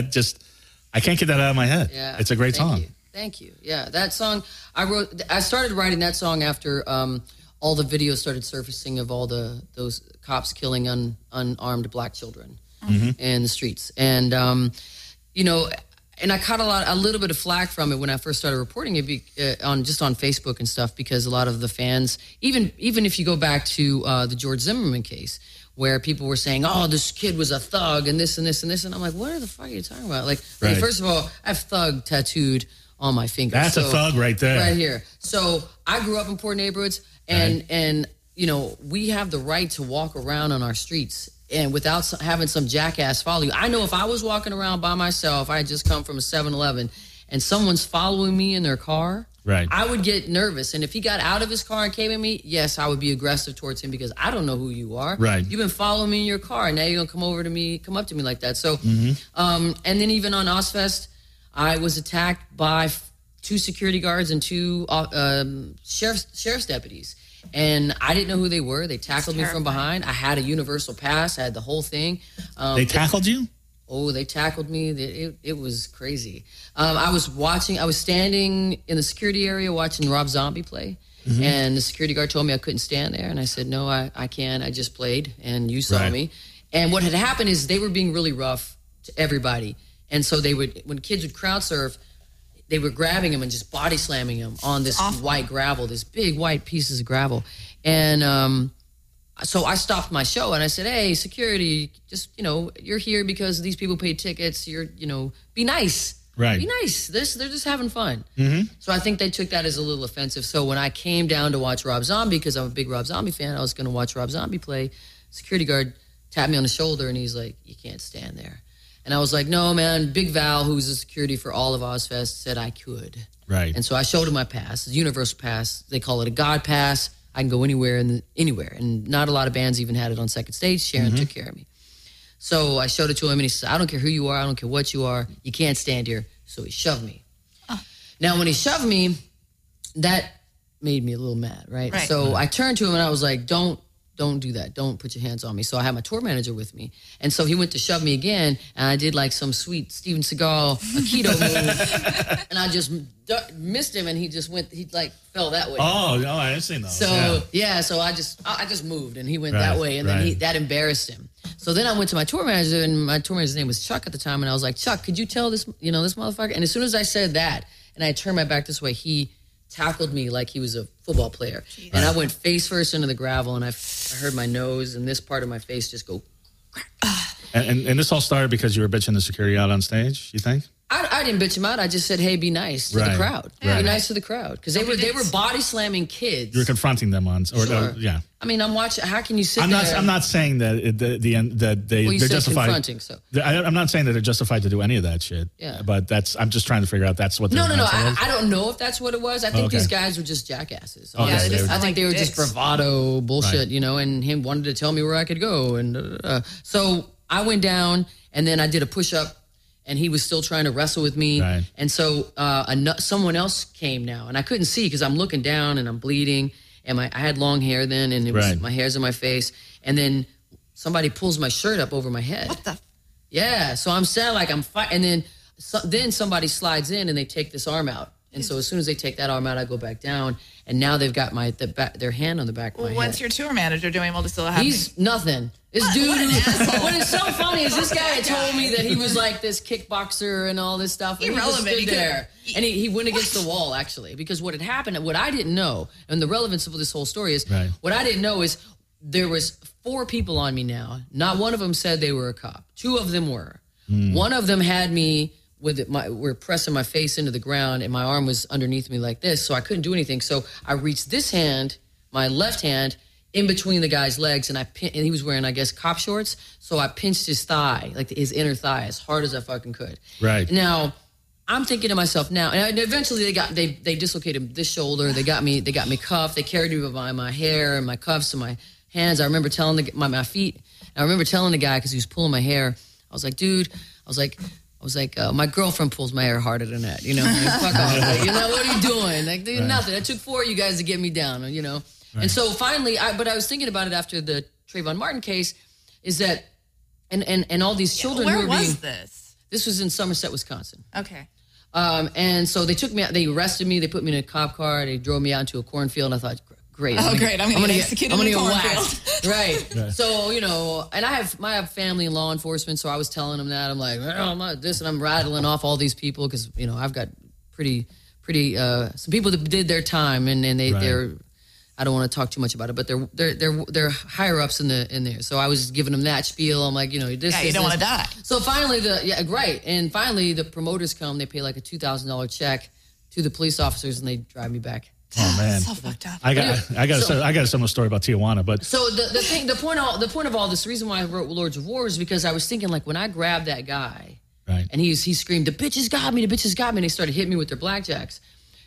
I can't get that out of my head. Yeah, it's a great song. Thank you. Yeah, that song I started writing that song after all the videos started surfacing of all those cops killing unarmed black children in the streets, and and I caught a little bit of flack from it when I first started reporting it on Facebook and stuff, because a lot of the fans, even if you go back to the George Zimmerman case, where people were saying, "Oh, this kid was a thug," and this and this and this, and I'm like, "What the fuck are you talking about?" Like, first of all, I have thug tattooed on my finger. That's a thug right there, right here. So I grew up in poor neighborhoods, and we have the right to walk around on our streets and without having some jackass follow you. I know if I was walking around by myself, I had just come from a 7-Eleven, and someone's following me in their car, I would get nervous. And if he got out of his car and came at me, yes, I would be aggressive towards him, because I don't know who you are. Right. You've been following me in your car, and now you're going to come up to me like that. So, and then even on Ozfest, I was attacked by 2 security guards and 2 sheriff's deputies. And I didn't know who they were. They tackled me from behind. I had a universal pass. I had the whole thing. They tackled you? Oh, they tackled me. It was crazy. I was standing in the security area watching Rob Zombie play. And the security guard told me I couldn't stand there. And I said, no, I can. I just played, and you saw me. And what had happened is they were being really rough to everybody. And so when kids would crowd surf, they were grabbing him and just body slamming him on this white gravel, this big white pieces of gravel. And so I stopped my show and I said, "Hey, security, just, you're here because these people paid tickets. Be nice. Right. Be nice. They're just having fun." So I think they took that as a little offensive. So when I came down to watch Rob Zombie, because I'm a big Rob Zombie fan, I was going to watch Rob Zombie play. Security guard tapped me on the shoulder and he's like, "You can't stand there." And I was like, "No, man." Big Val, who's the security for all of Ozfest, said I could. Right. And so I showed him my pass, the universal pass. They call it a God pass. I can go anywhere. And not a lot of bands even had it on second stage. Sharon took care of me. So I showed it to him, and he said, "I don't care who you are. I don't care what you are. You can't stand here." So he shoved me. Now, when he shoved me, that made me a little mad, right? So I turned to him, and I was like, don't don't do that. Don't put your hands on me. So I had my tour manager with me. And so he went to shove me again, and I did like some sweet Steven Seagal Aikido move, and I just missed him, and he like fell that way. Oh, I didn't see those. So so I just moved, and he went that way, and then that embarrassed him. So then I went to my tour manager, and my tour manager's name was Chuck at the time, and I was like, Chuck, could you tell this motherfucker? And as soon as I said that, and I turned my back this way, he tackled me like he was a football player. Jeez. And I went face first into the gravel, and I heard my nose and this part of my face just go. And this all started because you were bitching the security out on stage, you think? I didn't bitch him out. I just said, hey, be nice to the crowd. Be nice to the crowd. Because they were body slamming kids. You were confronting them on, yeah. I mean, I'm watching. How can you sit there? I'm not saying that they're justified. Confronting, so. I'm not saying that they're justified to do any of that shit. Yeah. But I'm just trying to figure out that's what. No. I don't know if that's what it was. I think these guys were just jackasses. Okay. I think they were just bravado bullshit, and him wanted to tell me where I could go, and so I went down, and then I did a push up. And he was still trying to wrestle with me. Right. And so someone else came now. And I couldn't see because I'm looking down and I'm bleeding. And I had long hair then, and my hair's in my face. And then somebody pulls my shirt up over my head. What the? Yeah. So I'm sad, like I'm fighting. And then somebody slides in and they take this arm out. And so as soon as they take that arm out, I go back down. And now they've got their hand on the back of my head. What's your tour manager doing able to still have He's nothing. This dude, what is so funny is this guy told me that he was like this kickboxer and all this stuff. And Irrelevant. He just stood there. And he went against the wall, actually. Because what had happened, what I didn't know, and the relevance of this whole story is, what I didn't know is there was 4 people on me now. Not one of them said they were a cop. 2 of them were. One of them had me we're pressing my face into the ground, and my arm was underneath me like this, so I couldn't do anything. So I reached this hand, my left hand, in between the guy's legs, and he was wearing, I guess, cop shorts. So I pinched his thigh, like his inner thigh, as hard as I fucking could. Right. Now, I'm thinking to myself now, and eventually they dislocated this shoulder. They got me cuffed. They carried me by my hair and my cuffs and my hands. I remember telling my feet. I remember telling the guy, because he was pulling my hair. I was like, dude. I was like, my girlfriend pulls my hair harder than that. Like, fuck off. Like, what are you doing? Like, dude, nothing. It took 4 of you guys to get me down. Right. And so finally, but I was thinking about it after the Trayvon Martin case, is that, and all these children who were being... Where was this? This was in Somerset, Wisconsin. Okay. And so they took me out, they arrested me, they put me in a cop car, they drove me out into a cornfield, and I thought, great. I'm going to get executed in a cornfield. Right. So, and I have family in law enforcement, so I was telling them that. I'm like, I'm not this, and I'm rattling off all these people, because, I've got pretty some people that did their time, and they're, I don't want to talk too much about it, but they're higher ups in there. So I was giving them that spiel. I'm like, this. Yeah, you don't want to die. So finally, and finally the promoters come. They pay like a $2,000 check to the police officers, and they drive me back. Oh man, so fucked up. I got a similar story about Tijuana, but so the point of all this, reason why I wrote Lords of War is because I was thinking, like, when I grabbed that guy, right, and he screamed, "The bitches got me! The bitches got me!" and they started hitting me with their blackjacks.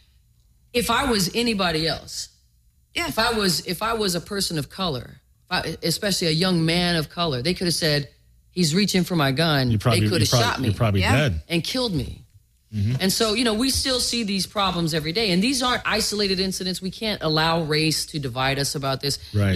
If I was anybody else. Yeah. If I was a person of color, especially a young man of color, they could have said, he's reaching for my gun. They could have shot me. You're probably dead. And killed me. Mm-hmm. And so, we still see these problems every day. And these aren't isolated incidents. We can't allow race to divide us about this. Right.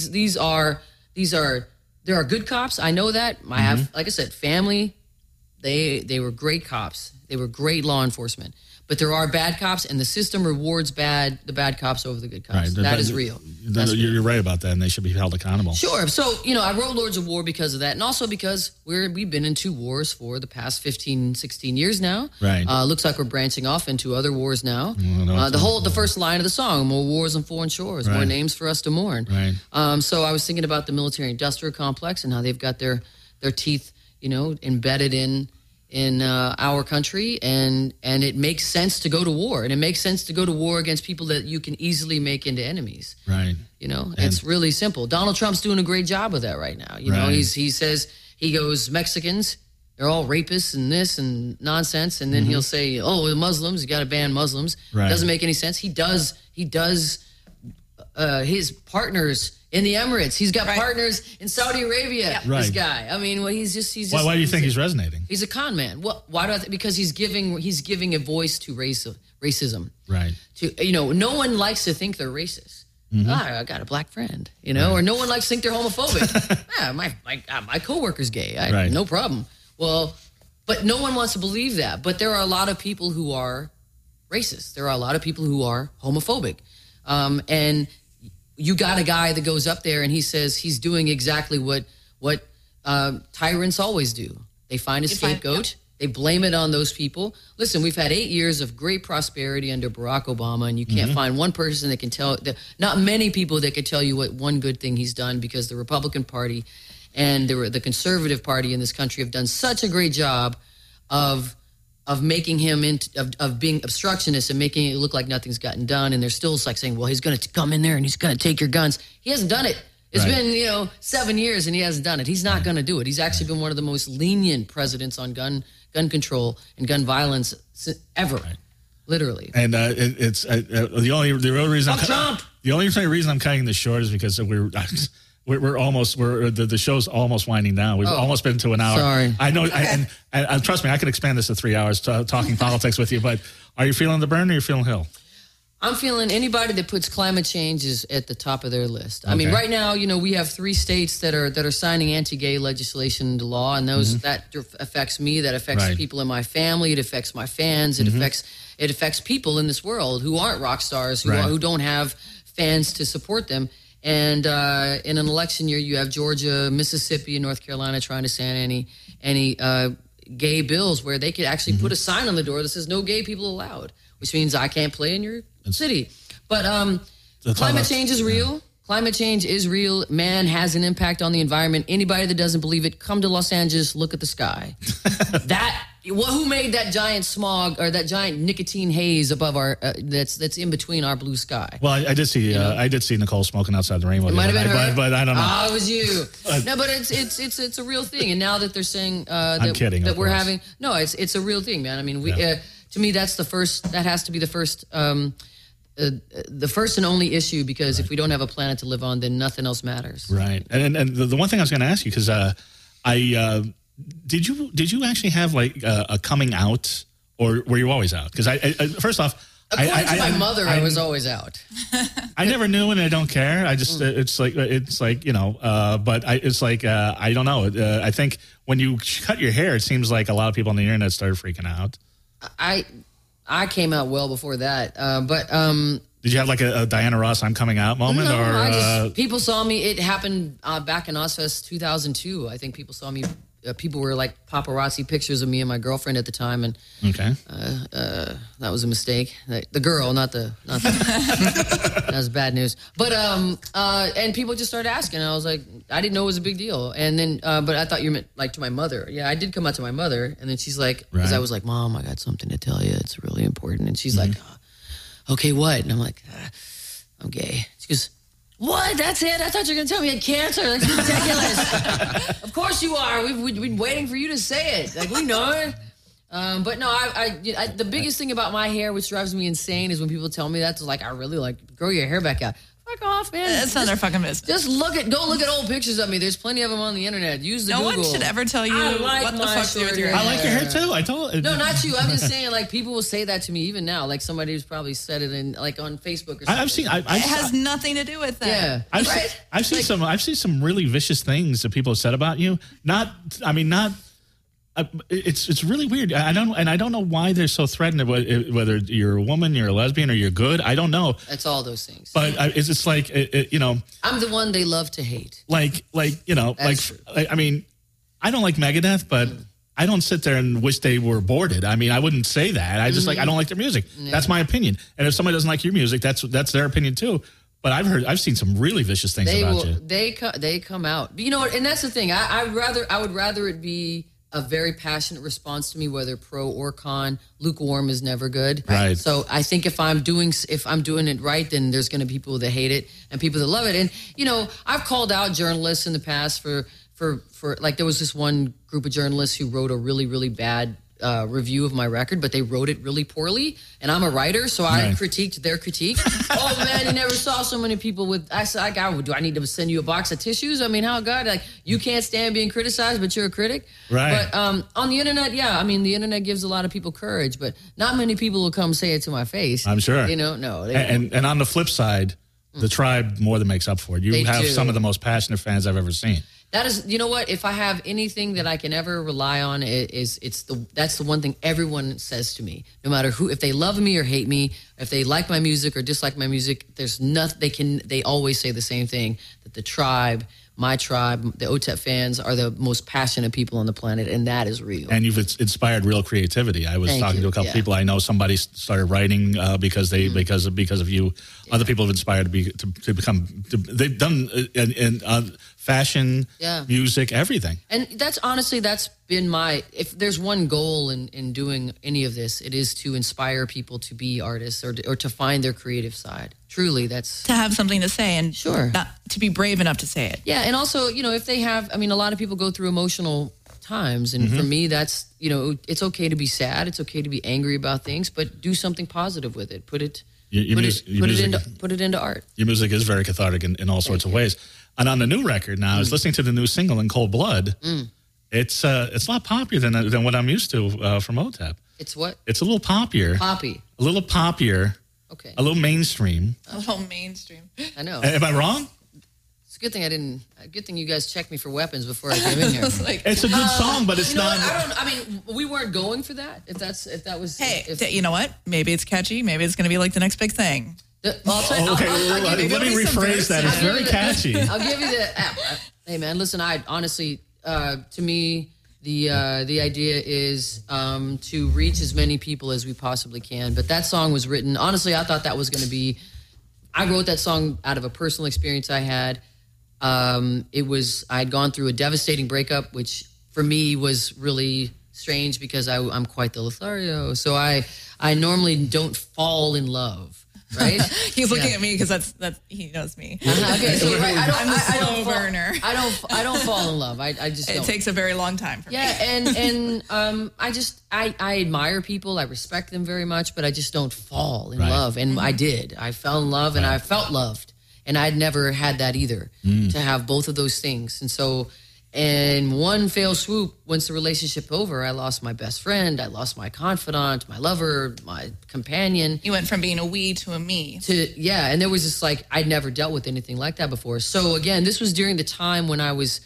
There are good cops. I know that. I have, like I said, family. They were great cops. They were great law enforcement. But there are bad cops, and the system rewards the bad cops over the good cops. Right. That is real. You're right about that, and they should be held accountable. Sure. So, I wrote Lords of War because of that, and also because we've been in 2 wars for the past 15, 16 years now. Right. Looks like we're branching off into other wars now. The first line of the song, more wars on foreign shores, more names for us to mourn. Right. So I was thinking about the military-industrial complex and how they've got their teeth, embedded in our country, and it makes sense to go to war, and it makes sense to go to war against people that you can easily make into enemies. Right. It's really simple. Donald Trump's doing a great job of that right now. He says, he goes, Mexicans, they're all rapists and this and nonsense, and then he'll say, the Muslims, you got to ban Muslims. Right. Doesn't make any sense. He does his partners in the Emirates. He's got partners in Saudi Arabia. Yep. Right. This guy. I mean, he's just. Why do you think he's resonating? He's a con man. Well, why do I? Because he's giving a voice to racism. Right. No one likes to think they're racist. I got a black friend, or no one likes to think they're homophobic. My coworker's gay. No problem. Well, but no one wants to believe that. But there are a lot of people who are racist. There are a lot of people who are homophobic. And you got a guy that goes up there and he says he's doing exactly what tyrants always do. They find a scapegoat. They blame it on those people. Listen, we've had 8 years of great prosperity under Barack Obama, and you can't find one person that can tell, not many people that could tell you what one good thing he's done, because the Republican Party and the Conservative Party in this country have done such a great job of making him of being obstructionist and making it look like nothing's gotten done. And they're still like saying, well, he's going to come in there and he's going to take your guns. He hasn't done it. It's been 7 years and he hasn't done it. He's not going to do it. He's actually been one of the most lenient presidents on gun control and gun violence ever, literally. And the only reason I'm cutting this short is because the show's almost winding down. We've almost been to an hour. Sorry. I know, and trust me, I could expand this to 3 hours talking politics with you. But are you feeling the burn or are you feeling Hill? I'm feeling anybody that puts climate change is at the top of their list. I mean, right now, we have 3 states that are signing anti-gay legislation into law, and that affects me. That affects people in my family. It affects my fans. It affects people in this world who aren't rock stars, who don't have fans to support them. And in an election year, you have Georgia, Mississippi, and North Carolina trying to sign any gay bills where they could actually put a sign on the door that says no gay people allowed, which means I can't play in your city. But climate change is real. Climate change is real. Man has an impact on the environment. Anybody that doesn't believe it, come to Los Angeles, look at the sky. Who made that giant smog or that giant nicotine haze above our that's in between our blue sky? Well, I did see Nicole smoking outside the rainbow. It might have been her, but I don't know. Oh, it was you. No, but it's a real thing. And now that they're saying I'm kidding, that we're having it's a real thing, man. I mean, to me that's the first. That has to be the first. The first and only issue, because if we don't have a planet to live on, then nothing else matters. Right. And the one thing I was going to ask you, because did you actually have like a coming out, or were you always out? Because I first off, according to my mother, I was always out. I never knew, and I don't care. I just it's like but I don't know. I think when you cut your hair, it seems like a lot of people on the internet started freaking out. I came out well before that, but did you have like a Diana Ross "I'm coming out" moment? No, people saw me. It happened back in Ozfest 2002. I think people saw me. People were like paparazzi pictures of me and my girlfriend at the time, and that was a mistake. The girl, not the. That was bad news. But and people just started asking. And I was like, I didn't know it was a big deal. And then, but I thought you meant like to my mother. Yeah, I did come out to my mother, and then she's like, because I was like, Mom, I got something to tell you. It's really important. And she's like, okay, what? And I'm like, I'm gay. She goes, what? That's it? I thought you were going to tell me you had cancer. That's ridiculous. Of course you are. We've been waiting for you to say it. Like, we know it. But no, I the biggest thing about my hair, which drives me insane, is when people tell me that, like, I really like, grow your hair back out. Fuck off, man. That's not their fucking business. Just go look at old pictures of me. There's plenty of them on the internet. Use the Google. No one should ever tell you what the fuck to do with your hair. I like your hair too. I told No, not you. I'm just saying, like, people will say that to me even now. Like, somebody who's probably said it in, like, on Facebook or something. It has nothing to do with that. Yeah. I've seen some really vicious things that people have said about you. It's really weird. I don't know why they're so threatened. Whether you're a woman, you're a lesbian, or you're good, I don't know. It's all those things. But it's like I'm the one they love to hate. I don't like Megadeth, but I don't sit there and wish they were aborted. I mean, I wouldn't say that. I just I don't like their music. Yeah. That's my opinion. And if somebody doesn't like your music, that's their opinion too. But I've seen some really vicious things about you. They come out. You know, and that's the thing. I would rather it be a very passionate response to me, whether pro or con. Lukewarm is never good. Right. So I think if I'm doing it right, then there's going to be people that hate it and people that love it. And I've called out journalists in the past for like, there was this one group of journalists who wrote a really, really bad review of my record, but they wrote it really poorly. And I'm a writer, so I critiqued their critique. Oh man, you never saw so many people with. I said, do I need to send you a box of tissues? I mean, how God? Like, you can't stand being criticized, but you're a critic, right? But on the internet, the internet gives a lot of people courage, but not many people will come say it to my face. I'm sure. No. And on the flip side, The Tribe more than makes up for it. You They have do. some of the most passionate fans I've ever seen. That is, you know what? If I have anything that I can ever rely on, that's the one thing everyone says to me. No matter who, if they love me or hate me, if they like my music or dislike my music, there's nothing they always say the same thing, that the Tribe, my tribe, the OTEP fans are the most passionate people on the planet, and that is real. And you've inspired real creativity. I was Thank talking you. to a couple Yeah. people. I know somebody started writing because of you. Yeah. Other people have inspired to become. They've done in fashion, music, everything. And that's been if there's one goal in doing any of this, it is to inspire people to be artists or to find their creative side. Truly, that's To have something to say and Sure. not to be brave enough to say it. yeah. And also, if they have, a lot of people go through emotional times, and for me, that's it's okay to be sad, it's okay to be angry about things, but do something positive with it. Put it into art. Your music is very cathartic in all sorts of ways. And on the new record now, I was listening to the new single "In Cold Blood." It's a lot poppier than what I'm used to from OTEP. It's what? It's a little poppier. Poppy. A little poppier. Okay. A little mainstream. A little mainstream. I know. Am I wrong? It's a good thing good thing you guys checked me for weapons before I came in here. It's a good song, but it's not. We weren't going for that. If that was. Hey, if, you know what? Maybe it's catchy. Maybe it's going to be like the next big thing. I'll tell you, Okay, I'll give you- let me rephrase that. It's very catchy. I'll give you the. Hey man, listen. I honestly, to me, the idea is to reach as many people as we possibly can. But that song was written. Honestly, I thought that was going to be. I wrote that song out of a personal experience I had. I'd gone through a devastating breakup, which for me was really strange because I'm quite the Lothario. So I normally don't fall in love. Right? He's looking at me because that's he knows me. Okay, so I'm the slow burner. I don't fall in love. I just don't. It takes a very long time for me. Yeah, and I admire people. I respect them very much, but I just don't fall in love. And I did. I fell in love, and I felt loved, and I'd never had that either. To have both of those things, and so. In one fell swoop, once the relationship over, I lost my best friend, I lost my confidant, my lover, my companion. You went from being a we to a me. And there was just I'd never dealt with anything like that before. So again, this was during the time when I was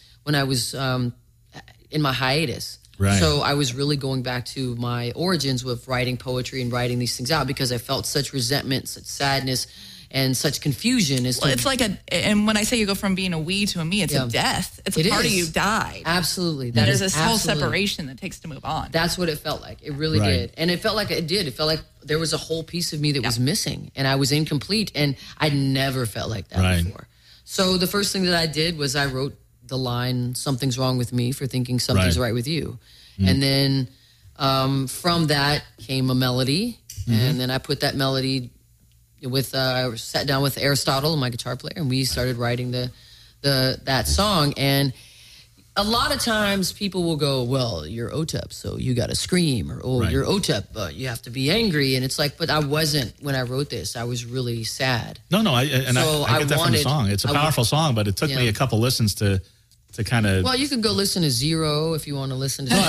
in my hiatus. Right. So I was really going back to my origins with writing poetry and writing these things out because I felt such resentment, such sadness, and such confusion. It's like and when I say you go from being a we to a me, it's a death. It's a part of you died. Absolutely. That is this whole separation that takes to move on. That's what it felt like. It really did. And it felt like it did. It felt like there was a whole piece of me that was missing and I was incomplete, and I'd never felt like that before. So the first thing that I did was I wrote the line, "Something's wrong with me for thinking something's right with you." And then from that came a melody, and then I put that melody with I sat down with Aristotle, my guitar player, and we started writing that song. And a lot of times people will go, "Well, you're OTEP, so you got to scream," or "You're OTEP, but you have to be angry." And it's like, but I wasn't when I wrote this. I was really sad. No, I get that from the song. It's a powerful song, but it took me a couple listens to kind of. Well, you can go listen to Zero if you want to listen to.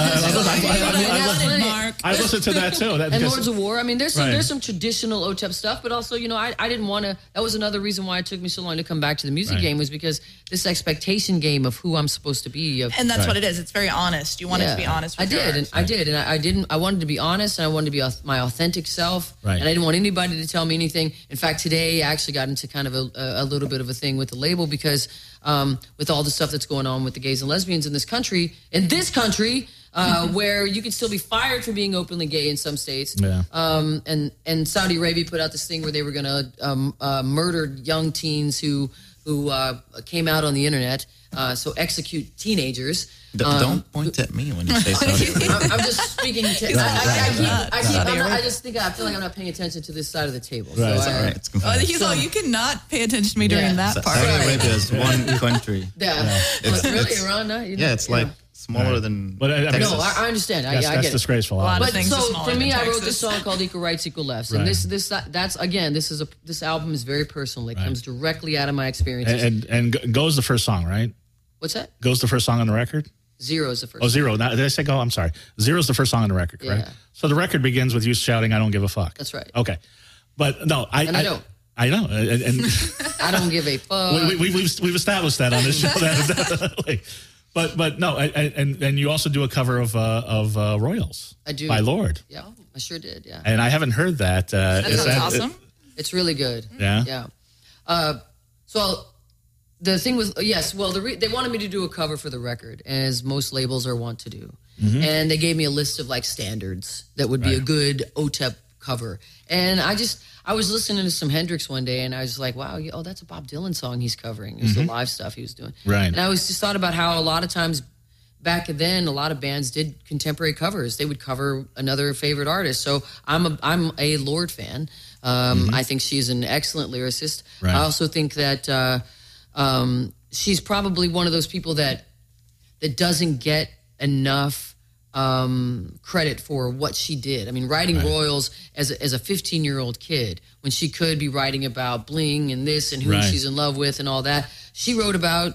I listened to that too. And Lords of War. I mean, there's some traditional OTEP stuff, but also, I didn't want to. That was another reason why it took me so long to come back to the music game, was because this expectation game of who I'm supposed to be. And that's what it is. It's very honest. You wanted to be honest with I did, and I didn't. I wanted to be honest, and I wanted to be my authentic self, and I didn't want anybody to tell me anything. In fact, today I actually got into kind of a little bit of a thing with the label because with all the stuff that's going on with the gays and lesbians in this country, where you can still be fired for being openly gay in some states. Yeah. And Saudi Arabia put out this thing where they were going to murder young teens who came out on the internet. So execute teenagers. Don't point at me when you say Saudi Arabia. I'm just speaking. I feel like I'm not paying attention to this side of the table. Right. So It's all right. you cannot pay attention to me during that part. Saudi Arabia is one country. It's really Iran. It's like smaller than. But Texas. No, I understand. That's I get it. disgraceful. But So for me, I wrote this song called "Equal Rights, Equal Lefts," and this album is very personal. It comes directly out of my experiences. And Go's the first song, right? What's that? Go's the first song on the record? Zero is the first. Oh, Zero. Now, did I say Go? I'm sorry. Zero's the first song on the record, correct? Yeah. So the record begins with you shouting, "I don't give a fuck." That's right. Okay. But no, I don't. I know, and I don't give a fuck. we've established that on this show. Definitely. But no, and you also do a cover of Royals. I do. By Lorde. Yeah, I sure did. Yeah. And I haven't heard that. That sounds awesome. It's really good. Yeah. Yeah. So the thing with they wanted me to do a cover for the record, as most labels are wont to do, and they gave me a list of like standards that would be a good OTEP cover, and I was listening to some Hendrix one day, and I was like, wow, that's a Bob Dylan song he's covering. It was the live stuff he was doing. Right. And I was just thought about how a lot of times back then, a lot of bands did contemporary covers. They would cover another favorite artist. So I'm a Lorde fan. I think she's an excellent lyricist. Right. I also think that she's probably one of those people that doesn't get enough credit for what she did. I mean, writing Royals as a 15-year-old kid, when she could be writing about bling and this and who she's in love with and all that, she wrote about,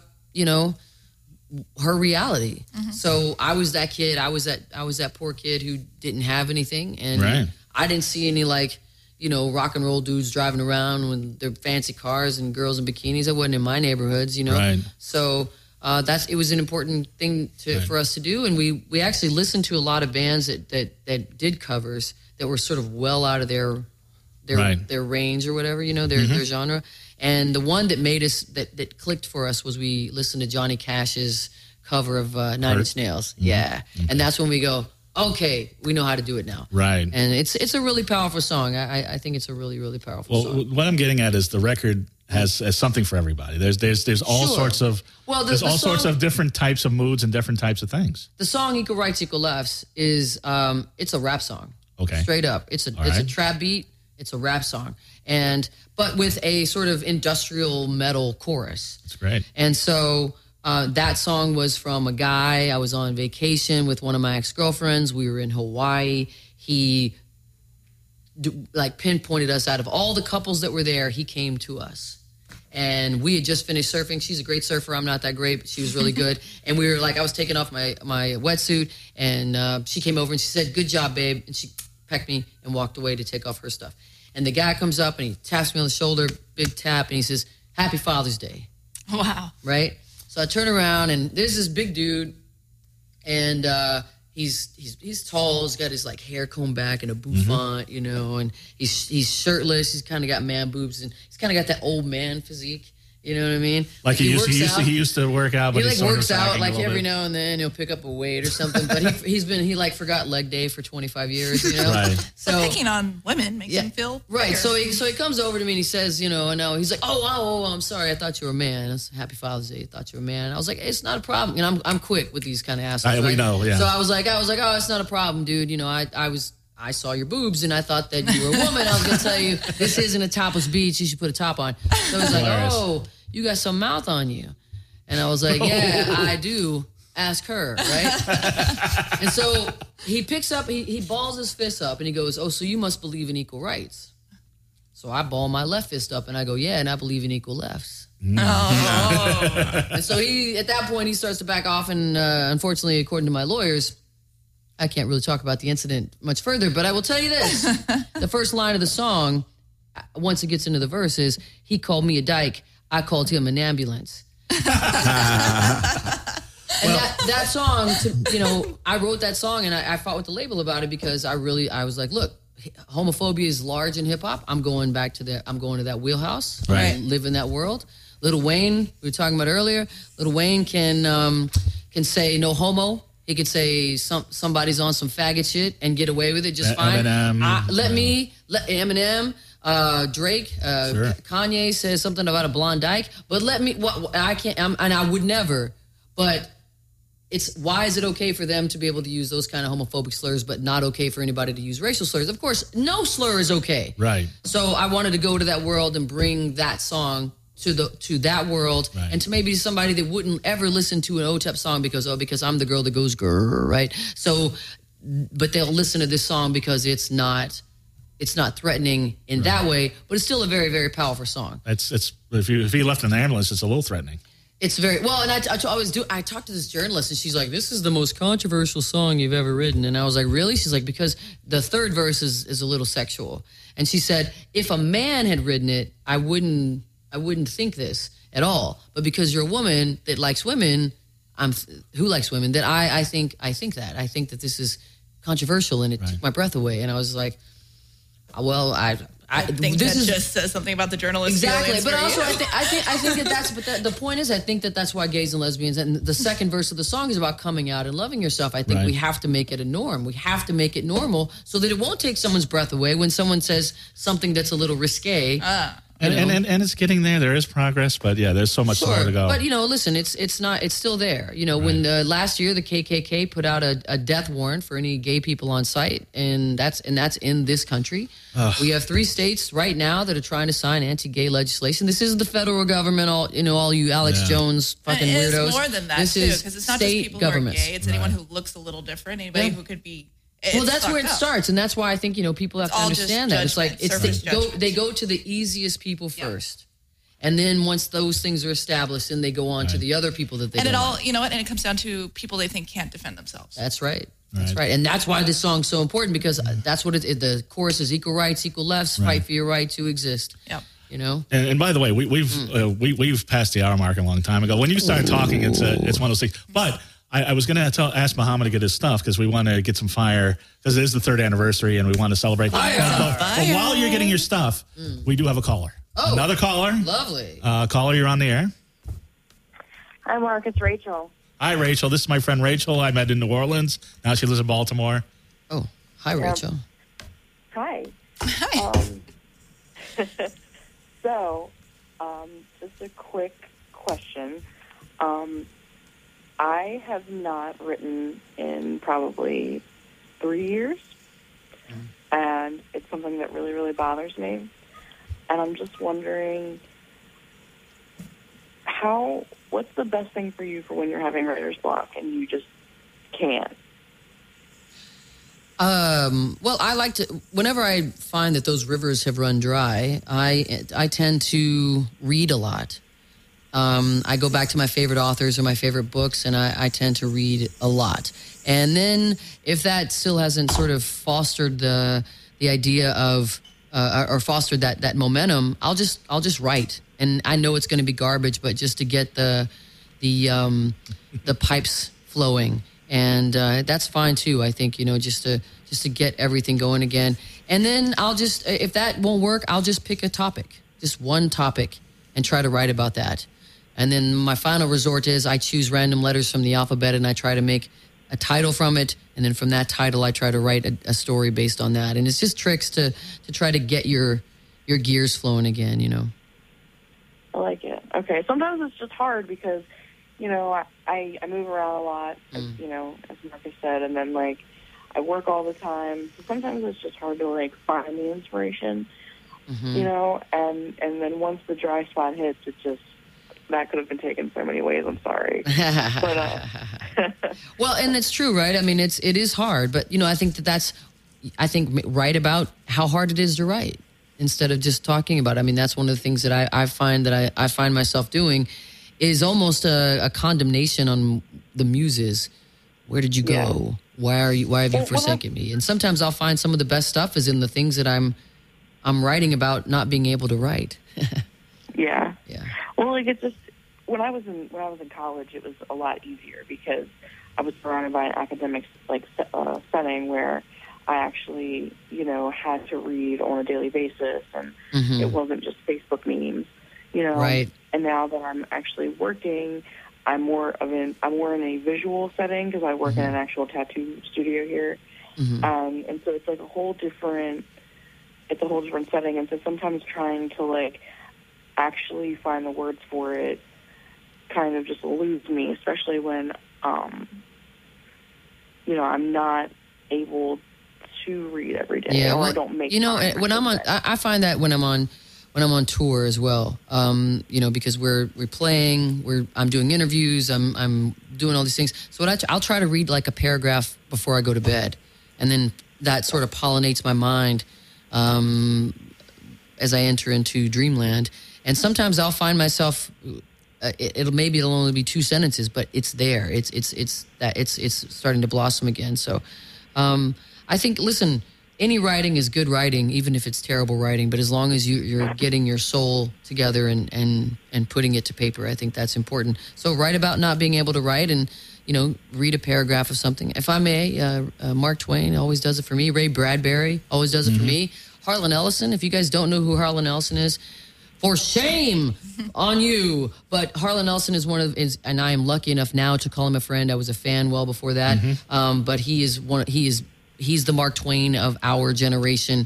her reality. So I was that kid. I was that poor kid who didn't have anything, and I didn't see any rock and roll dudes driving around with their fancy cars and girls in bikinis. That wasn't in my neighborhoods, Right. So it was an important thing for us to do, and we actually listened to a lot of bands that did covers that were sort of well out of their range or whatever, their genre. And the one that made us that clicked for us was we listened to Johnny Cash's cover of Nine Inch Nails. Yeah, and that's when we go, okay, we know how to do it now. Right. And it's a really powerful song. I think it's a really, really powerful song. Well, what I'm getting at is the record has something for everybody. There's all sorts of sorts of different types of moods and different types of things. The song Equal Rights, Equal Lefts is it's a rap song. Okay. Straight up. It's a trap beat, it's a rap song. But with a sort of industrial metal chorus. That's great. And so that song was from a guy. I was on vacation with one of my ex-girlfriends. We were in Hawaii. He pinpointed us out of all the couples that were there. He came to us. And we had just finished surfing. She's a great surfer. I'm not that great, but she was really good. And we were I was taking off my wetsuit, and she came over and she said, "Good job, babe." And she pecked me and walked away to take off her stuff. And the guy comes up and he taps me on the shoulder, big tap, and he says, "Happy Father's Day." Wow. Right? So I turn around, and there's this big dude, and he's tall. He's got his hair combed back and a bouffant, and he's shirtless. He's kind of got man boobs, and he's kind of got that old man physique. You know what I mean? He used to work out, but he works out every now and then. He'll pick up a weight or something. But he forgot leg day for 25 years. Right. So picking on women makes him feel right. Bigger. So he comes over to me and he says, and now he's like, oh, I'm sorry, I thought you were a man. It's Happy Father's Day. I thought you were a man. I was like, it's not a problem. I'm quick with these kind of assholes. We know, yeah. So I was like, oh, it's not a problem, dude. I saw your boobs and I thought that you were a woman. I was going to tell you, this isn't a topless beach. You should put a top on. So he was like, oh, you got some mouth on you. And I was like, yeah, I do. Ask her, right? And so he picks up, he balls his fist up and he goes, oh, so you must believe in equal rights. So I ball my left fist up and I go, yeah, and I believe in equal lefts. Oh. And so at that point, he starts to back off. And unfortunately, according to my lawyers, I can't really talk about the incident much further, but I will tell you this. The first line of the song, once it gets into the verse, is, he called me a dyke, I called him an ambulance. And that song, I wrote that song and I fought with the label about it because I was like, look, homophobia is large in hip hop. I'm going to that wheelhouse. Right. Live in that world. Lil Wayne, we were talking about earlier, Lil Wayne can say no homo. He could say somebody's on some faggot shit and get away with it just fine. Eminem. Let Eminem, Drake, Sure. Kanye says something about a blonde dyke, but I can't, and I would never, but why is it okay for them to be able to use those kind of homophobic slurs, but not okay for anybody to use racial slurs? Of course, no slur is okay. Right. So I wanted to go to that world and bring that song to that world, right. And to maybe somebody that wouldn't ever listen to an OTEP song because I'm the girl that goes grrr, right? So, but they'll listen to this song because it's not threatening in that way, but it's still a very, very powerful song. If he left in the ambulance, it's a little threatening. It's very well, and I talked to this journalist, and she's like, "This is the most controversial song you've ever written." And I was like, "Really?" She's like, "Because the third verse is a little sexual." And she said, "If a man had written it, I wouldn't think this at all. But because you're a woman that likes women, who likes women, that I think that this is controversial, and it took my breath away." And I was like, "Well, I think this just says something about the journalist. Exactly, but also I think that that's. But the point is, I think that's why gays and lesbians. And the second verse of the song is about coming out and loving yourself. I think we have to make it a norm. We have to make it normal so that it won't take someone's breath away when someone says something that's a little risque. And it's getting there. There is progress, but yeah, there's so much more to go. But listen, it's still there. When last year the KKK put out a death warrant for any gay people on site, and that's in this country. We have 3 states right now that are trying to sign anti-gay legislation. This isn't the federal government. All you Alex Jones fucking weirdos. It's more than that too, because it's not just people who are gay. It's anyone who looks a little different. Anybody who could be. Well, that's where it starts, and that's why I think people have to understand that it's like they go to the easiest people first, and then once those things are established, then they go on to the other people that they. And it all, and it comes down to people they think can't defend themselves. That's right. That's right, and that's why this song's so important, because that's what the chorus is: equal rights, equal lefts, fight for your right to exist. Yeah. And by the way, we've passed the hour mark a long time ago. When you start talking, it's one of those things, but. I was going to ask Muhammad to get his stuff because we want to get some fire because it is the 3rd anniversary and we want to celebrate. But while you're getting your stuff, we do have a caller. Oh, another caller. Lovely. Caller, you're on the air. Hi, Mark. It's Rachel. Hi, Rachel. This is my friend Rachel. I met in New Orleans. Now she lives in Baltimore. Oh, hi, Rachel. Hi. Hi. So, just a quick question. I have not written in probably 3 years, and it's something that really, really bothers me. And I'm just wondering, what's the best thing for you for when you're having writer's block and you just can't? Well, I like to, whenever I find that those rivers have run dry, I tend to read a lot. I go back to my favorite authors or my favorite books, and I tend to read a lot. And then if that still hasn't sort of fostered the idea of or fostered that momentum, I'll just write. And I know it's going to be garbage, but just to get the pipes flowing, and that's fine too. I think just to get everything going again. And then I'll just, if that won't work, I'll just pick a topic, just one topic, and try to write about that. And then my final resort is I choose random letters from the alphabet and I try to make a title from it. And then from that title, I try to write a story based on that. And it's just tricks to try to get your gears flowing again, I like it. Okay. Sometimes it's just hard because, I move around a lot, as Marcus said, and then I work all the time. So sometimes it's just hard to find the inspiration, and then once the dry spot hits, it just, that could have been taken so many ways. I'm sorry. But, well, and it's true, right? I mean, it is hard, but I think write about how hard it is to write instead of just talking about it. I mean, that's one of the things that I find that I find myself doing is almost a condemnation on the muses. Where did you go? Yeah. Why have you forsaken me? And sometimes I'll find some of the best stuff is in the things that I'm writing about not being able to write. Yeah. Yeah. Well, it's just when I was in college, it was a lot easier because I was surrounded by an academic setting where I actually had to read on a daily basis, and it wasn't just Facebook memes, Right. And now that I'm actually working, I'm more in a visual setting because I work in an actual tattoo studio here, and so it's a whole different setting, and so sometimes trying to actually find the words for it kind of just eludes me, especially when I'm not able to read every day, or I don't make time. When I find that when I'm on tour as well, because we're playing, I'm doing interviews, I'm doing all these things. So I'll try to read a paragraph before I go to bed, and then that sort of pollinates my mind as I enter into dreamland. And sometimes I'll find myself it'll only be 2 sentences, but it's there. It's starting to blossom again. So, I think, listen, any writing is good writing, even if it's terrible writing. But as long as you're getting your soul together and putting it to paper, I think that's important. So write about not being able to write, and read a paragraph of something. If I may, Mark Twain always does it for me. Ray Bradbury always does it for me. Harlan Ellison. If you guys don't know who Harlan Ellison is, for shame on you. But Harlan Ellison is and I am lucky enough now to call him a friend. I was a fan well before that. But he's the Mark Twain of our generation.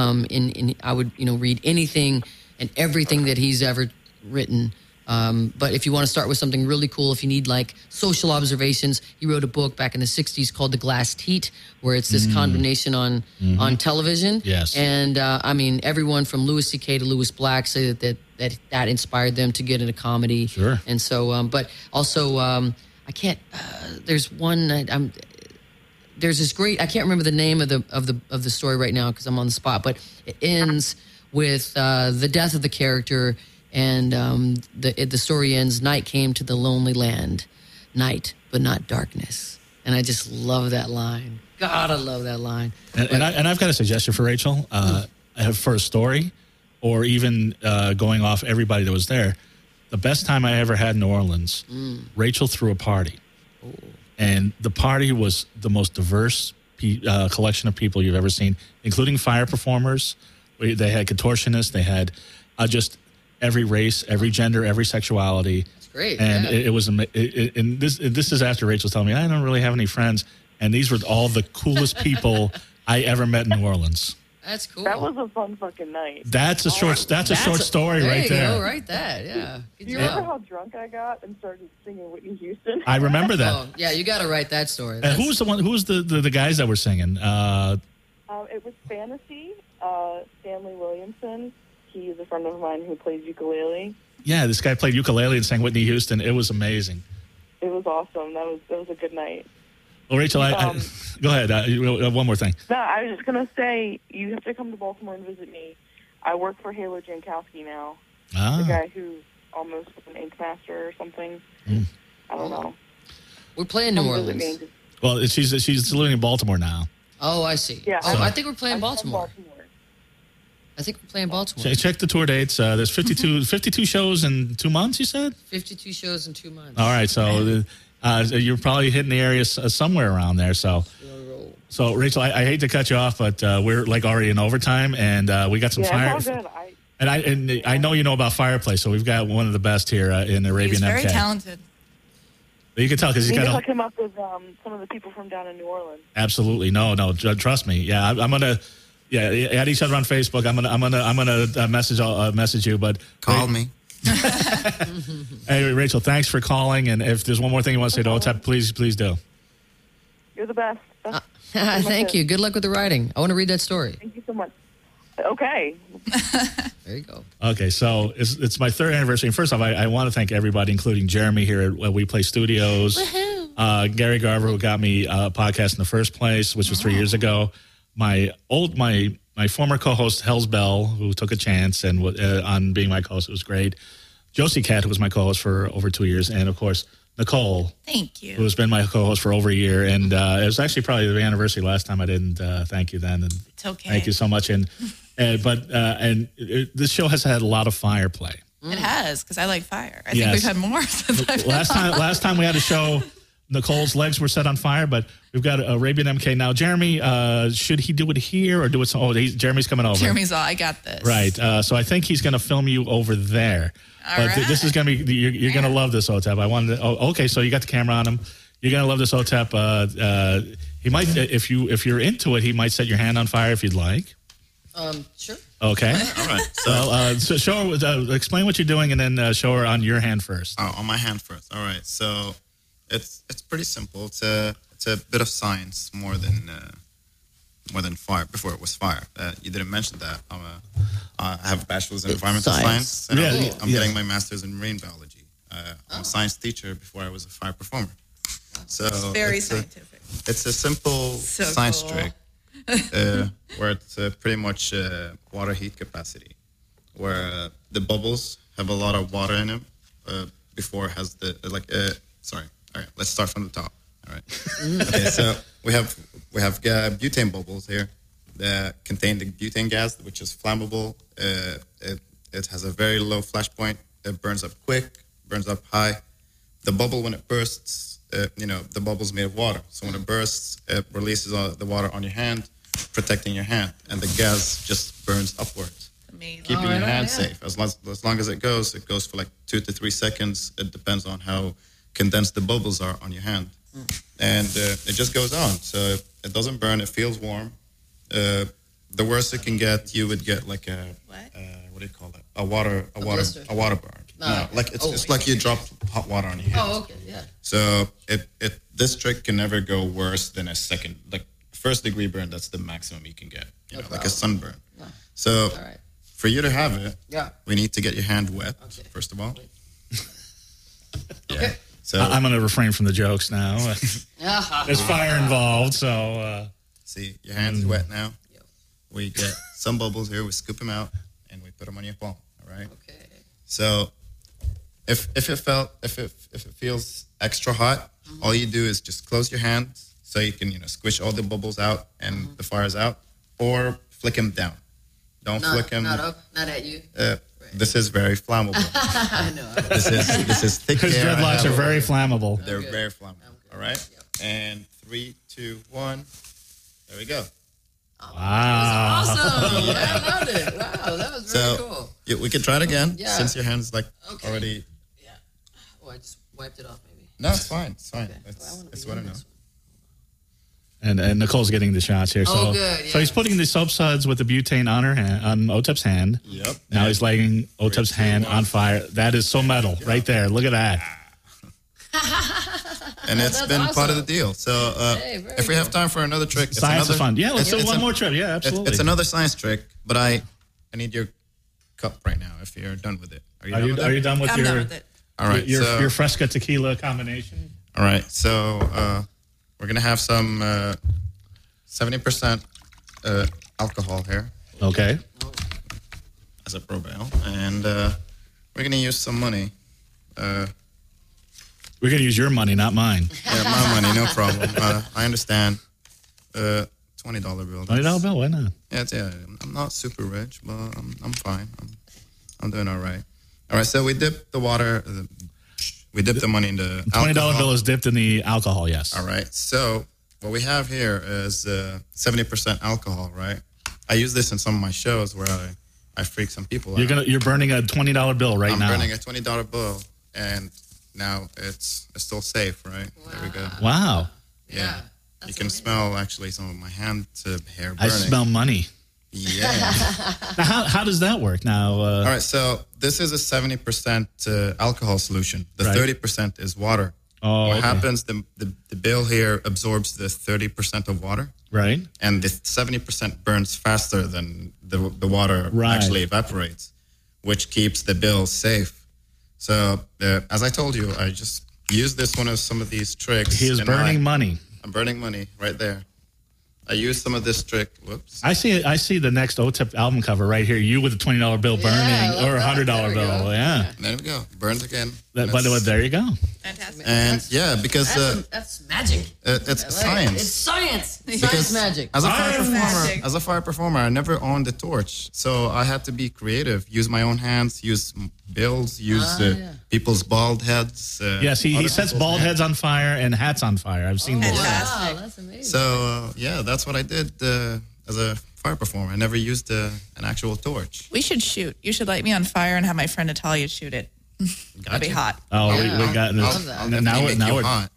I would read anything and everything that he's ever written. But if you want to start with something really cool, if you need like social observations, he wrote a book back in the 60s called The Glass Teat, where it's this condemnation on television. Yes. And everyone from Louis C.K. to Louis Black say that inspired them to get into comedy. Sure. And so, but also, I can't. There's one. There's this great. I can't remember the name of the story right now because I'm on the spot. But it ends with the death of the character. And the story ends, night came to the lonely land. Night, but not darkness. And I just love that line. God, I love that line. And I've got a suggestion for Rachel for a story, or even going off everybody that was there. The best time I ever had in New Orleans, Rachel threw a party. Oh. And the party was the most diverse collection of people you've ever seen, including fire performers. They had contortionists. They had just every race, every gender, every sexuality. That's great. And yeah. it was, and this is after Rachel's telling me, I don't really have any friends. And these were all the coolest people I ever met in New Orleans. That's cool. That was a fun fucking night. That's a short story right there. There you go, right that, yeah. Do you remember how drunk I got and started singing Whitney Houston? I remember that. Oh, yeah, you got to write that story. And who was the one? Who was the guys that were singing? It was Fantasy. Stanley Williamson. He's a friend of mine who plays ukulele. Yeah, this guy played ukulele and sang Whitney Houston. It was amazing. It was awesome. That was a good night. Well, Rachel, go ahead. One more thing. No, I was just going to say, you have to come to Baltimore and visit me. I work for Halo Jankowski now. The guy who's almost an Ink Master or something. I don't know. We're playing New Orleans. Well, she's living in Baltimore now. Oh, I see. Yeah. I think we're playing Baltimore. I think we're playing Baltimore. Check the tour dates. There's 52 shows in 2 months, you said? 52 shows in 2 months. All right, so you're probably hitting the area somewhere around there. So Rachel, I hate to cut you off, but we're like already in overtime, and we got some fire. It's all good. And I know you know about Fireplace, so we've got one of the best here in Arabian He's very MK. talented. You can tell because he's got. Hook him up with some of the people from down in New Orleans. Absolutely, no, trust me. Yeah, I'm gonna. Yeah, add each other on Facebook. I'm gonna message you, but call me. Hey, Rachel, thanks for calling. And if there's one more thing you want to say to OTEP, please do. You're the best. Thank you. Good luck with the writing. I want to read that story. Thank you so much. Okay. There you go. Okay, so it's my 3rd anniversary. And first off, I want to thank everybody, including Jeremy here at We Play Studios, Gary Garver, who got me a podcast in the first place, which was 3 years ago. My former co-host Hells Bell, who took a chance and on being my co-host, it was great. Josie Cat, who was my co-host for over 2 years, and of course Nicole. Thank you. Who has been my co-host for over a year, and it was actually probably the anniversary last time I didn't thank you then. And it's okay. Thank you so much. And this show has had a lot of fire play. It has, because I like fire. I think we've had more since I've last time we had a show. Nicole's legs were set on fire, but we've got Arabian MK now. Jeremy, should he do it here or do it? Jeremy's coming over. Jeremy's all, I got this. Right. So I think he's going to film you over there. This is going to be, you're going to love this, OTEP. I wanted to, okay, so you got the camera on him. You're going to love this, OTEP. He might, if you're into it, he might set your hand on fire if you'd like. Sure. Okay. All right. So show her, explain what you're doing and then show her on your hand first. Oh, on my hand first. All right. So it's pretty simple. It's a bit of science more than fire. Before it was fire. You didn't mention that. I have a bachelor's in environmental science, and I'm getting my master's in marine biology. I'm a science teacher before I was a fire performer. So it's very scientific. It's a simple science trick where it's pretty much water heat capacity, where the bubbles have a lot of water in them. before has the sorry. All right, let's start from the top. All right. Okay, so we have butane bubbles here that contain the butane gas, which is flammable. It has a very low flash point. It burns up quick, burns up high. The bubble, when it bursts, the bubble's made of water. So when it bursts, it releases the water on your hand, protecting your hand, and the gas just burns upwards, keeping your hand safe. As long as it goes for like 2 to 3 seconds. It depends on how condensed the bubbles are on your hand. And it just goes on. So it doesn't burn. It feels warm. The worst it can get, you would get like a what do you call it? A water burn. No, like it's like you dropped hot water on your hand. Oh, okay, yeah. So this trick can never go worse than a second, like first degree burn. That's the maximum you can get. Like a sunburn. No. So for you to have it, we need to get your hand wet first of all. Okay. So I'm going to refrain from the jokes now. There's fire involved, so. See, your hand's wet now. We get some bubbles here. We scoop them out and we put them on your palm. All right. Okay. So, if it feels extra hot, all you do is just close your hand so you can squish all the bubbles out and the fire's out, or flick them down. Don't flick them. Not up. Not at you. This is very flammable. I know. This is thick. His dreadlocks are very flammable. They're very flammable. All right. And 3, 2, 1. There we go. Wow. Awesome. Yeah. I loved it. Wow, that was very cool. We can try it again since your hand's already. Yeah. Oh, I just wiped it off maybe. No, it's fine. It's fine. Okay. It's what I know. And Nicole's getting the shots here. So, good. Yeah. So he's putting the soap suds with the butane on Otep's hand. Yep. Now he's lighting Otep's hand on fire. That is so metal right there. Look at that. And it's been part of the deal. So if we have time for another trick. Science is fun. Yeah, let's do one more trick. Yeah, absolutely. It's another science trick, but I need your cup right now if you're done with it. Are you done with it? I'm done with it. All right. Your Fresca tequila combination. All right. So we're going to have some 70% alcohol here. Okay. As a Pro-Bale. And we're going to use some money. We're going to use your money, not mine. Yeah, my money, no problem. I understand. $20 bill. $20 bill, why not? Yeah, I'm not super rich, but I'm fine. I'm doing all right. All right, so we dip the water. We dip the money in the $20 alcohol. bill is dipped in the alcohol, yes. All right, so what we have here is 70% alcohol, right? I use this in some of my shows where I freak some people out. You're burning a $20 bill now. I'm burning a $20 bill, and now it's still safe, right? Wow. There we go. Wow. Yeah. You can smell actually some of my hand hair burning. I smell money. Yeah. Now, how does that work? Now, all right. So this is a 70% alcohol solution. The 30% is water. Oh, what happens? The bill here absorbs the 30% of water. Right. And the 70% burns faster than the water actually evaporates, which keeps the bill safe. So, as I told you, I just used this one of some of these tricks. He is burning money. I'm burning money right there. I used some of this trick. Whoops. I see the next OTEP album cover right here. You with a $20 bill burning or a $100 bill. Yeah. There we go. Burns again. By the way, there you go. Fantastic. And because that's magic. It's science. It's science. Because science magic. As a fire performer, I never owned a torch, so I had to be creative. Use my own hands. Use bills. Use people's bald heads. Yes, he sets bald heads on fire and hats on fire. I've seen this. Wow, that's amazing. So that's what I did as a fire performer. I never used an actual torch. We should shoot. You should light me on fire and have my friend Natalia shoot it. That'd be hot. Oh, we got this. Now we're hot.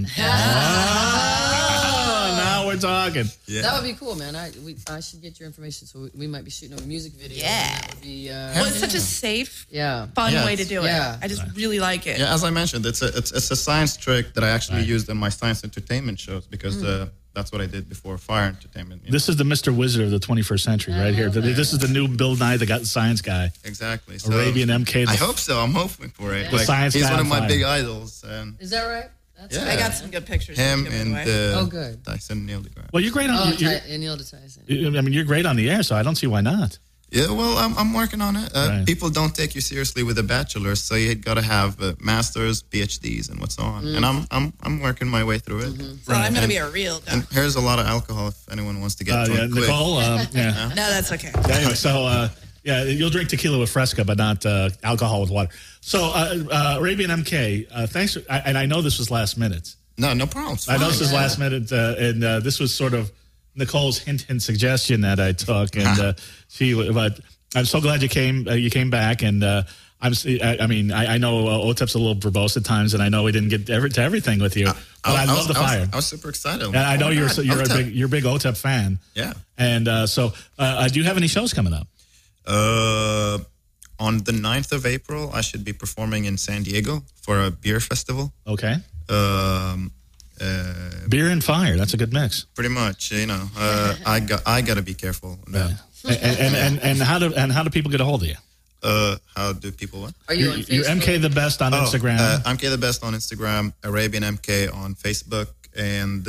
Now we're talking. Yeah. That would be cool, man. I should get your information, so we might be shooting a music video. Yeah. That would be, well, it's such a safe, fun way to do it. I just really like it. Yeah, as I mentioned, it's a science trick that I actually used in my science entertainment shows because that's what I did before fire entertainment. This is the Mr. Wizard of the 21st century right here. This is the new Bill Nye, the science guy. Exactly. So Arabian MK. I hope so. I'm hoping for it. The science he's guy one of my fire. big idols. Is that right? I got some good pictures. Him of and good. Tyson Neil deGrasse. Well, you're great on. Neil deGrasse Tyson. I mean, you're great on the air, so I don't see why not. Yeah, well, I'm working on it. Right. People don't take you seriously with a bachelor's, so you got to have masters, PhDs, and what's on. And I'm working my way through it. So I'm going to be a real doctor. And here's a lot of alcohol if anyone wants to get drunk quick. Nicole. Yeah. No, that's okay. Anyway, so you'll drink tequila with Fresca, but not alcohol with water. So Arabian MK, thanks. And I know this was last minute. No problem. It's I know fine. this was last minute, and this was sort of Nicole's hint suggestion that I took, and but I'm so glad you came back, and I know OTEP's a little verbose at times, and I know we didn't get to everything with you, but I love the fire. I was super excited. And I know you're a big OTEP fan. Yeah. And so do you have any shows coming up? On the 9th of April, I should be performing in San Diego for a beer festival. Okay. Beer and fire, that's a good mix. Pretty much, I got to be careful. Right. And how do people get a hold of you? How do people what? Are you on Facebook? You're MK the Best on Instagram. MK the Best on Instagram, Arabian MK on Facebook, and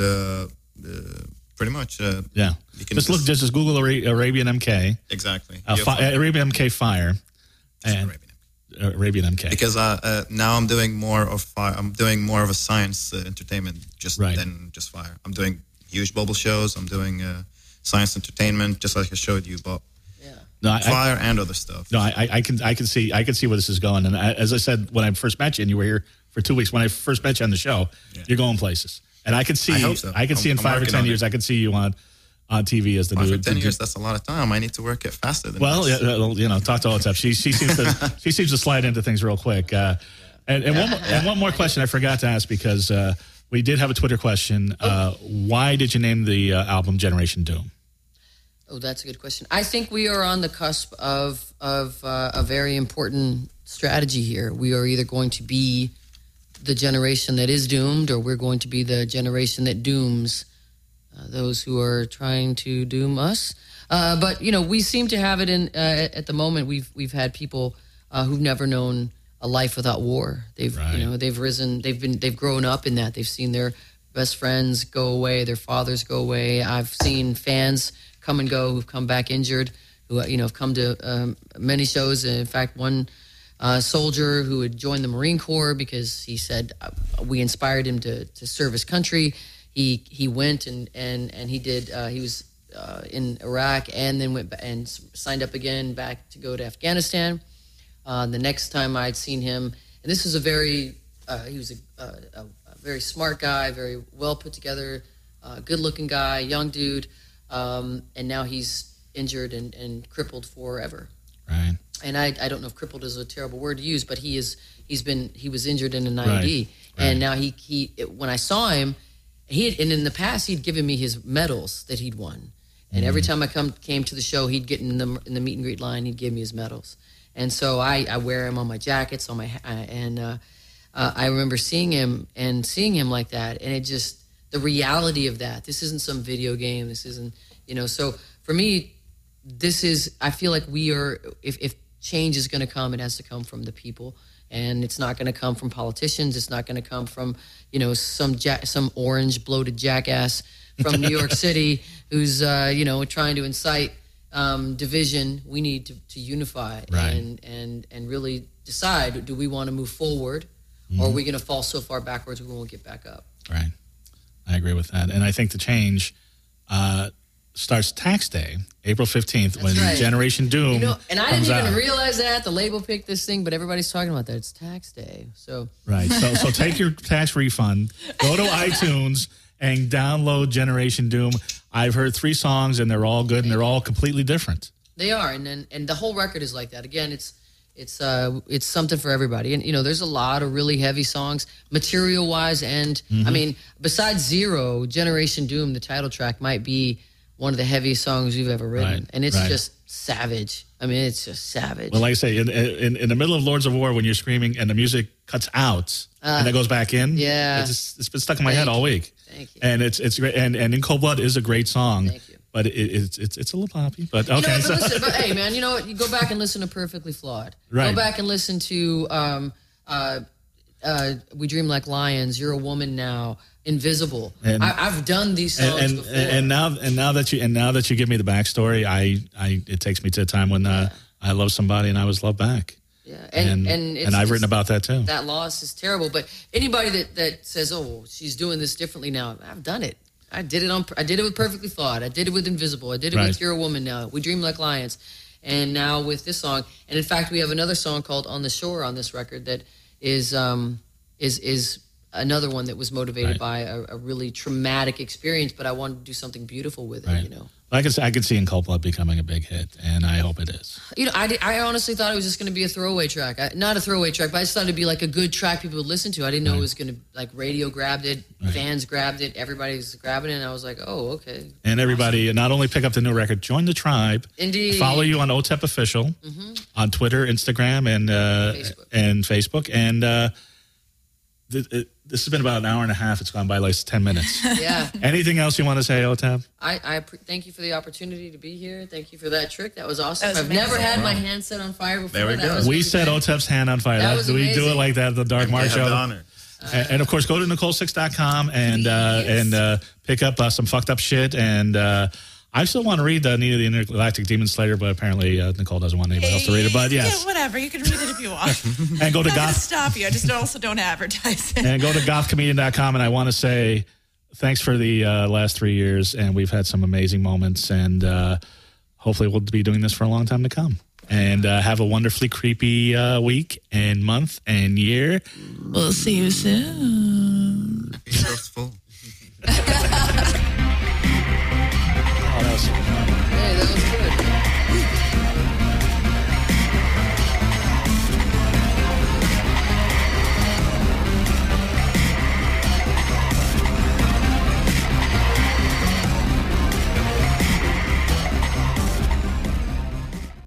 pretty much. Yeah. You can just Google Arabian MK. Exactly. Arabian MK Fire. And Arabian MK. Because now I'm doing more of fire. I'm doing more of a science entertainment than just fire. I'm doing huge bubble shows. I'm doing science entertainment, just like I showed you, but fire and other stuff. No, I can see where this is going. And as I said when I first met you, and you were here for 2 weeks, when I first met you on the show, you're going places. And I can see, I can see in 5 or 10 years, I can see you on TV as the new. 5 or 10 years, that's a lot of time. I need to work it faster than well, this. talk to OTEP. She seems to slide into things real quick. And one more question I forgot to ask, because we did have a Twitter question. Why did you name the album Generation Doom? Oh, that's a good question. I think we are on the cusp of a very important strategy here. We are either going to be the generation that is doomed, or we're going to be the generation that dooms those who are trying to doom us. But we seem to have it in at the moment. We've had people who've never known a life without war. They've they've risen. They've grown up in that. They've seen their best friends go away, their fathers go away. I've seen fans come and go who've come back injured, who have come to many shows. In fact, one soldier who had joined the Marine Corps because he said we inspired him to serve his country. He went and he did. He was in Iraq and then went and signed up again back to go to Afghanistan. The next time I'd seen him, and this was he was a very smart guy, very well put together, good-looking guy, young dude, and now he's injured and crippled forever. Right. And I don't know if crippled is a terrible word to use, but he was injured in an IED, right. And now when I saw him, and in the past he'd given me his medals that he'd won, and every time I came to the show, he'd get in the meet and greet line, he'd give me his medals, and so I wear him on my jackets, on my I remember seeing him like that, and it just the reality of that. This isn't some video game. This isn't So for me, I feel like we are. If change is going to come, it has to come from the people. And it's not going to come from politicians. It's not going to come from, some orange bloated jackass from New York City who's, trying to incite division. We need to unify and really decide: do we want to move forward, or are we going to fall so far backwards we won't get back up? Right. I agree with that, and I think the change starts tax day, April 15th, when right. Generation Doom and I comes didn't even out. realize that. The label picked this thing, but everybody's talking about that. It's tax day. So right. So take your tax refund, go to iTunes, and download Generation Doom. I've heard 3 songs, and they're all good, and they're all completely different. They are, and the whole record is like that. Again, it's something for everybody. And, there's a lot of really heavy songs, material-wise, and, I mean, besides Zero, Generation Doom, the title track, might be one of the heaviest songs we've ever written. Right, and it's just savage. I mean, it's just savage. Well, like I say, in the middle of Lords of War, when you're screaming and the music cuts out and it goes back in, it's been stuck in my head all week. Thank you. And it's great. And In Cold Blood is a great song. Thank you. But it's a little poppy. But okay. But hey, man, you know what? You go back and listen to Perfectly Flawed. Right. Go back and listen to We Dream Like Lions, You're a Woman Now, Invisible. And- I've done these songs before. And now that you give me the backstory, it takes me to a time when I love somebody and I was loved back. Yeah, And I've written about that too. That loss is terrible. But anybody that says, "Oh, she's doing this differently now," I've done it. I did it with Perfectly Flawed. I did it with Invisible. I did it with You're a Woman Now. We Dream Like Lions. And now with this song. And in fact, we have another song called On the Shore on this record that is another one that was motivated by a really traumatic experience, but I wanted to do something beautiful with it, you know. I could see In Cold Blood becoming a big hit, and I hope it is. You know, I honestly thought it was just going to be a throwaway track. Not a throwaway track, but I just thought it'd be like a good track people would listen to. I didn't know it was going to, like, radio grabbed it, fans grabbed it, everybody's grabbing it, and I was like, oh, okay. And everybody, not only pick up the new record, join the tribe. Indeed. Follow you on OTEP Official, on Twitter, Instagram, and Facebook. And this has been about an hour and a half. It's gone by like 10 minutes. Yeah. Anything else you want to say, OTEP? I thank you for the opportunity to be here. Thank you for that trick. That was awesome. That was I've never had my hand set on fire before. There we go. We set OTEP's hand on fire. That was we do it amazing. like that at the Dark Mark You have show. the honor. And of course, go to NicoleSix.com and pick up some fucked up shit. And I still want to read the Nina the Intergalactic Demon Slayer, but apparently Nicole doesn't want anybody else to read it. But yes, Yeah, whatever. You can read it if you want. and go to I'm not gonna Goth. stop you. I just also don't advertise it. And go to gothcomedian.com. And I want to say thanks for the last 3 years. And we've had some amazing moments. And hopefully we'll be doing this for a long time to come. And have a wonderfully creepy week and month and year. We'll see you soon. Happy Trustful.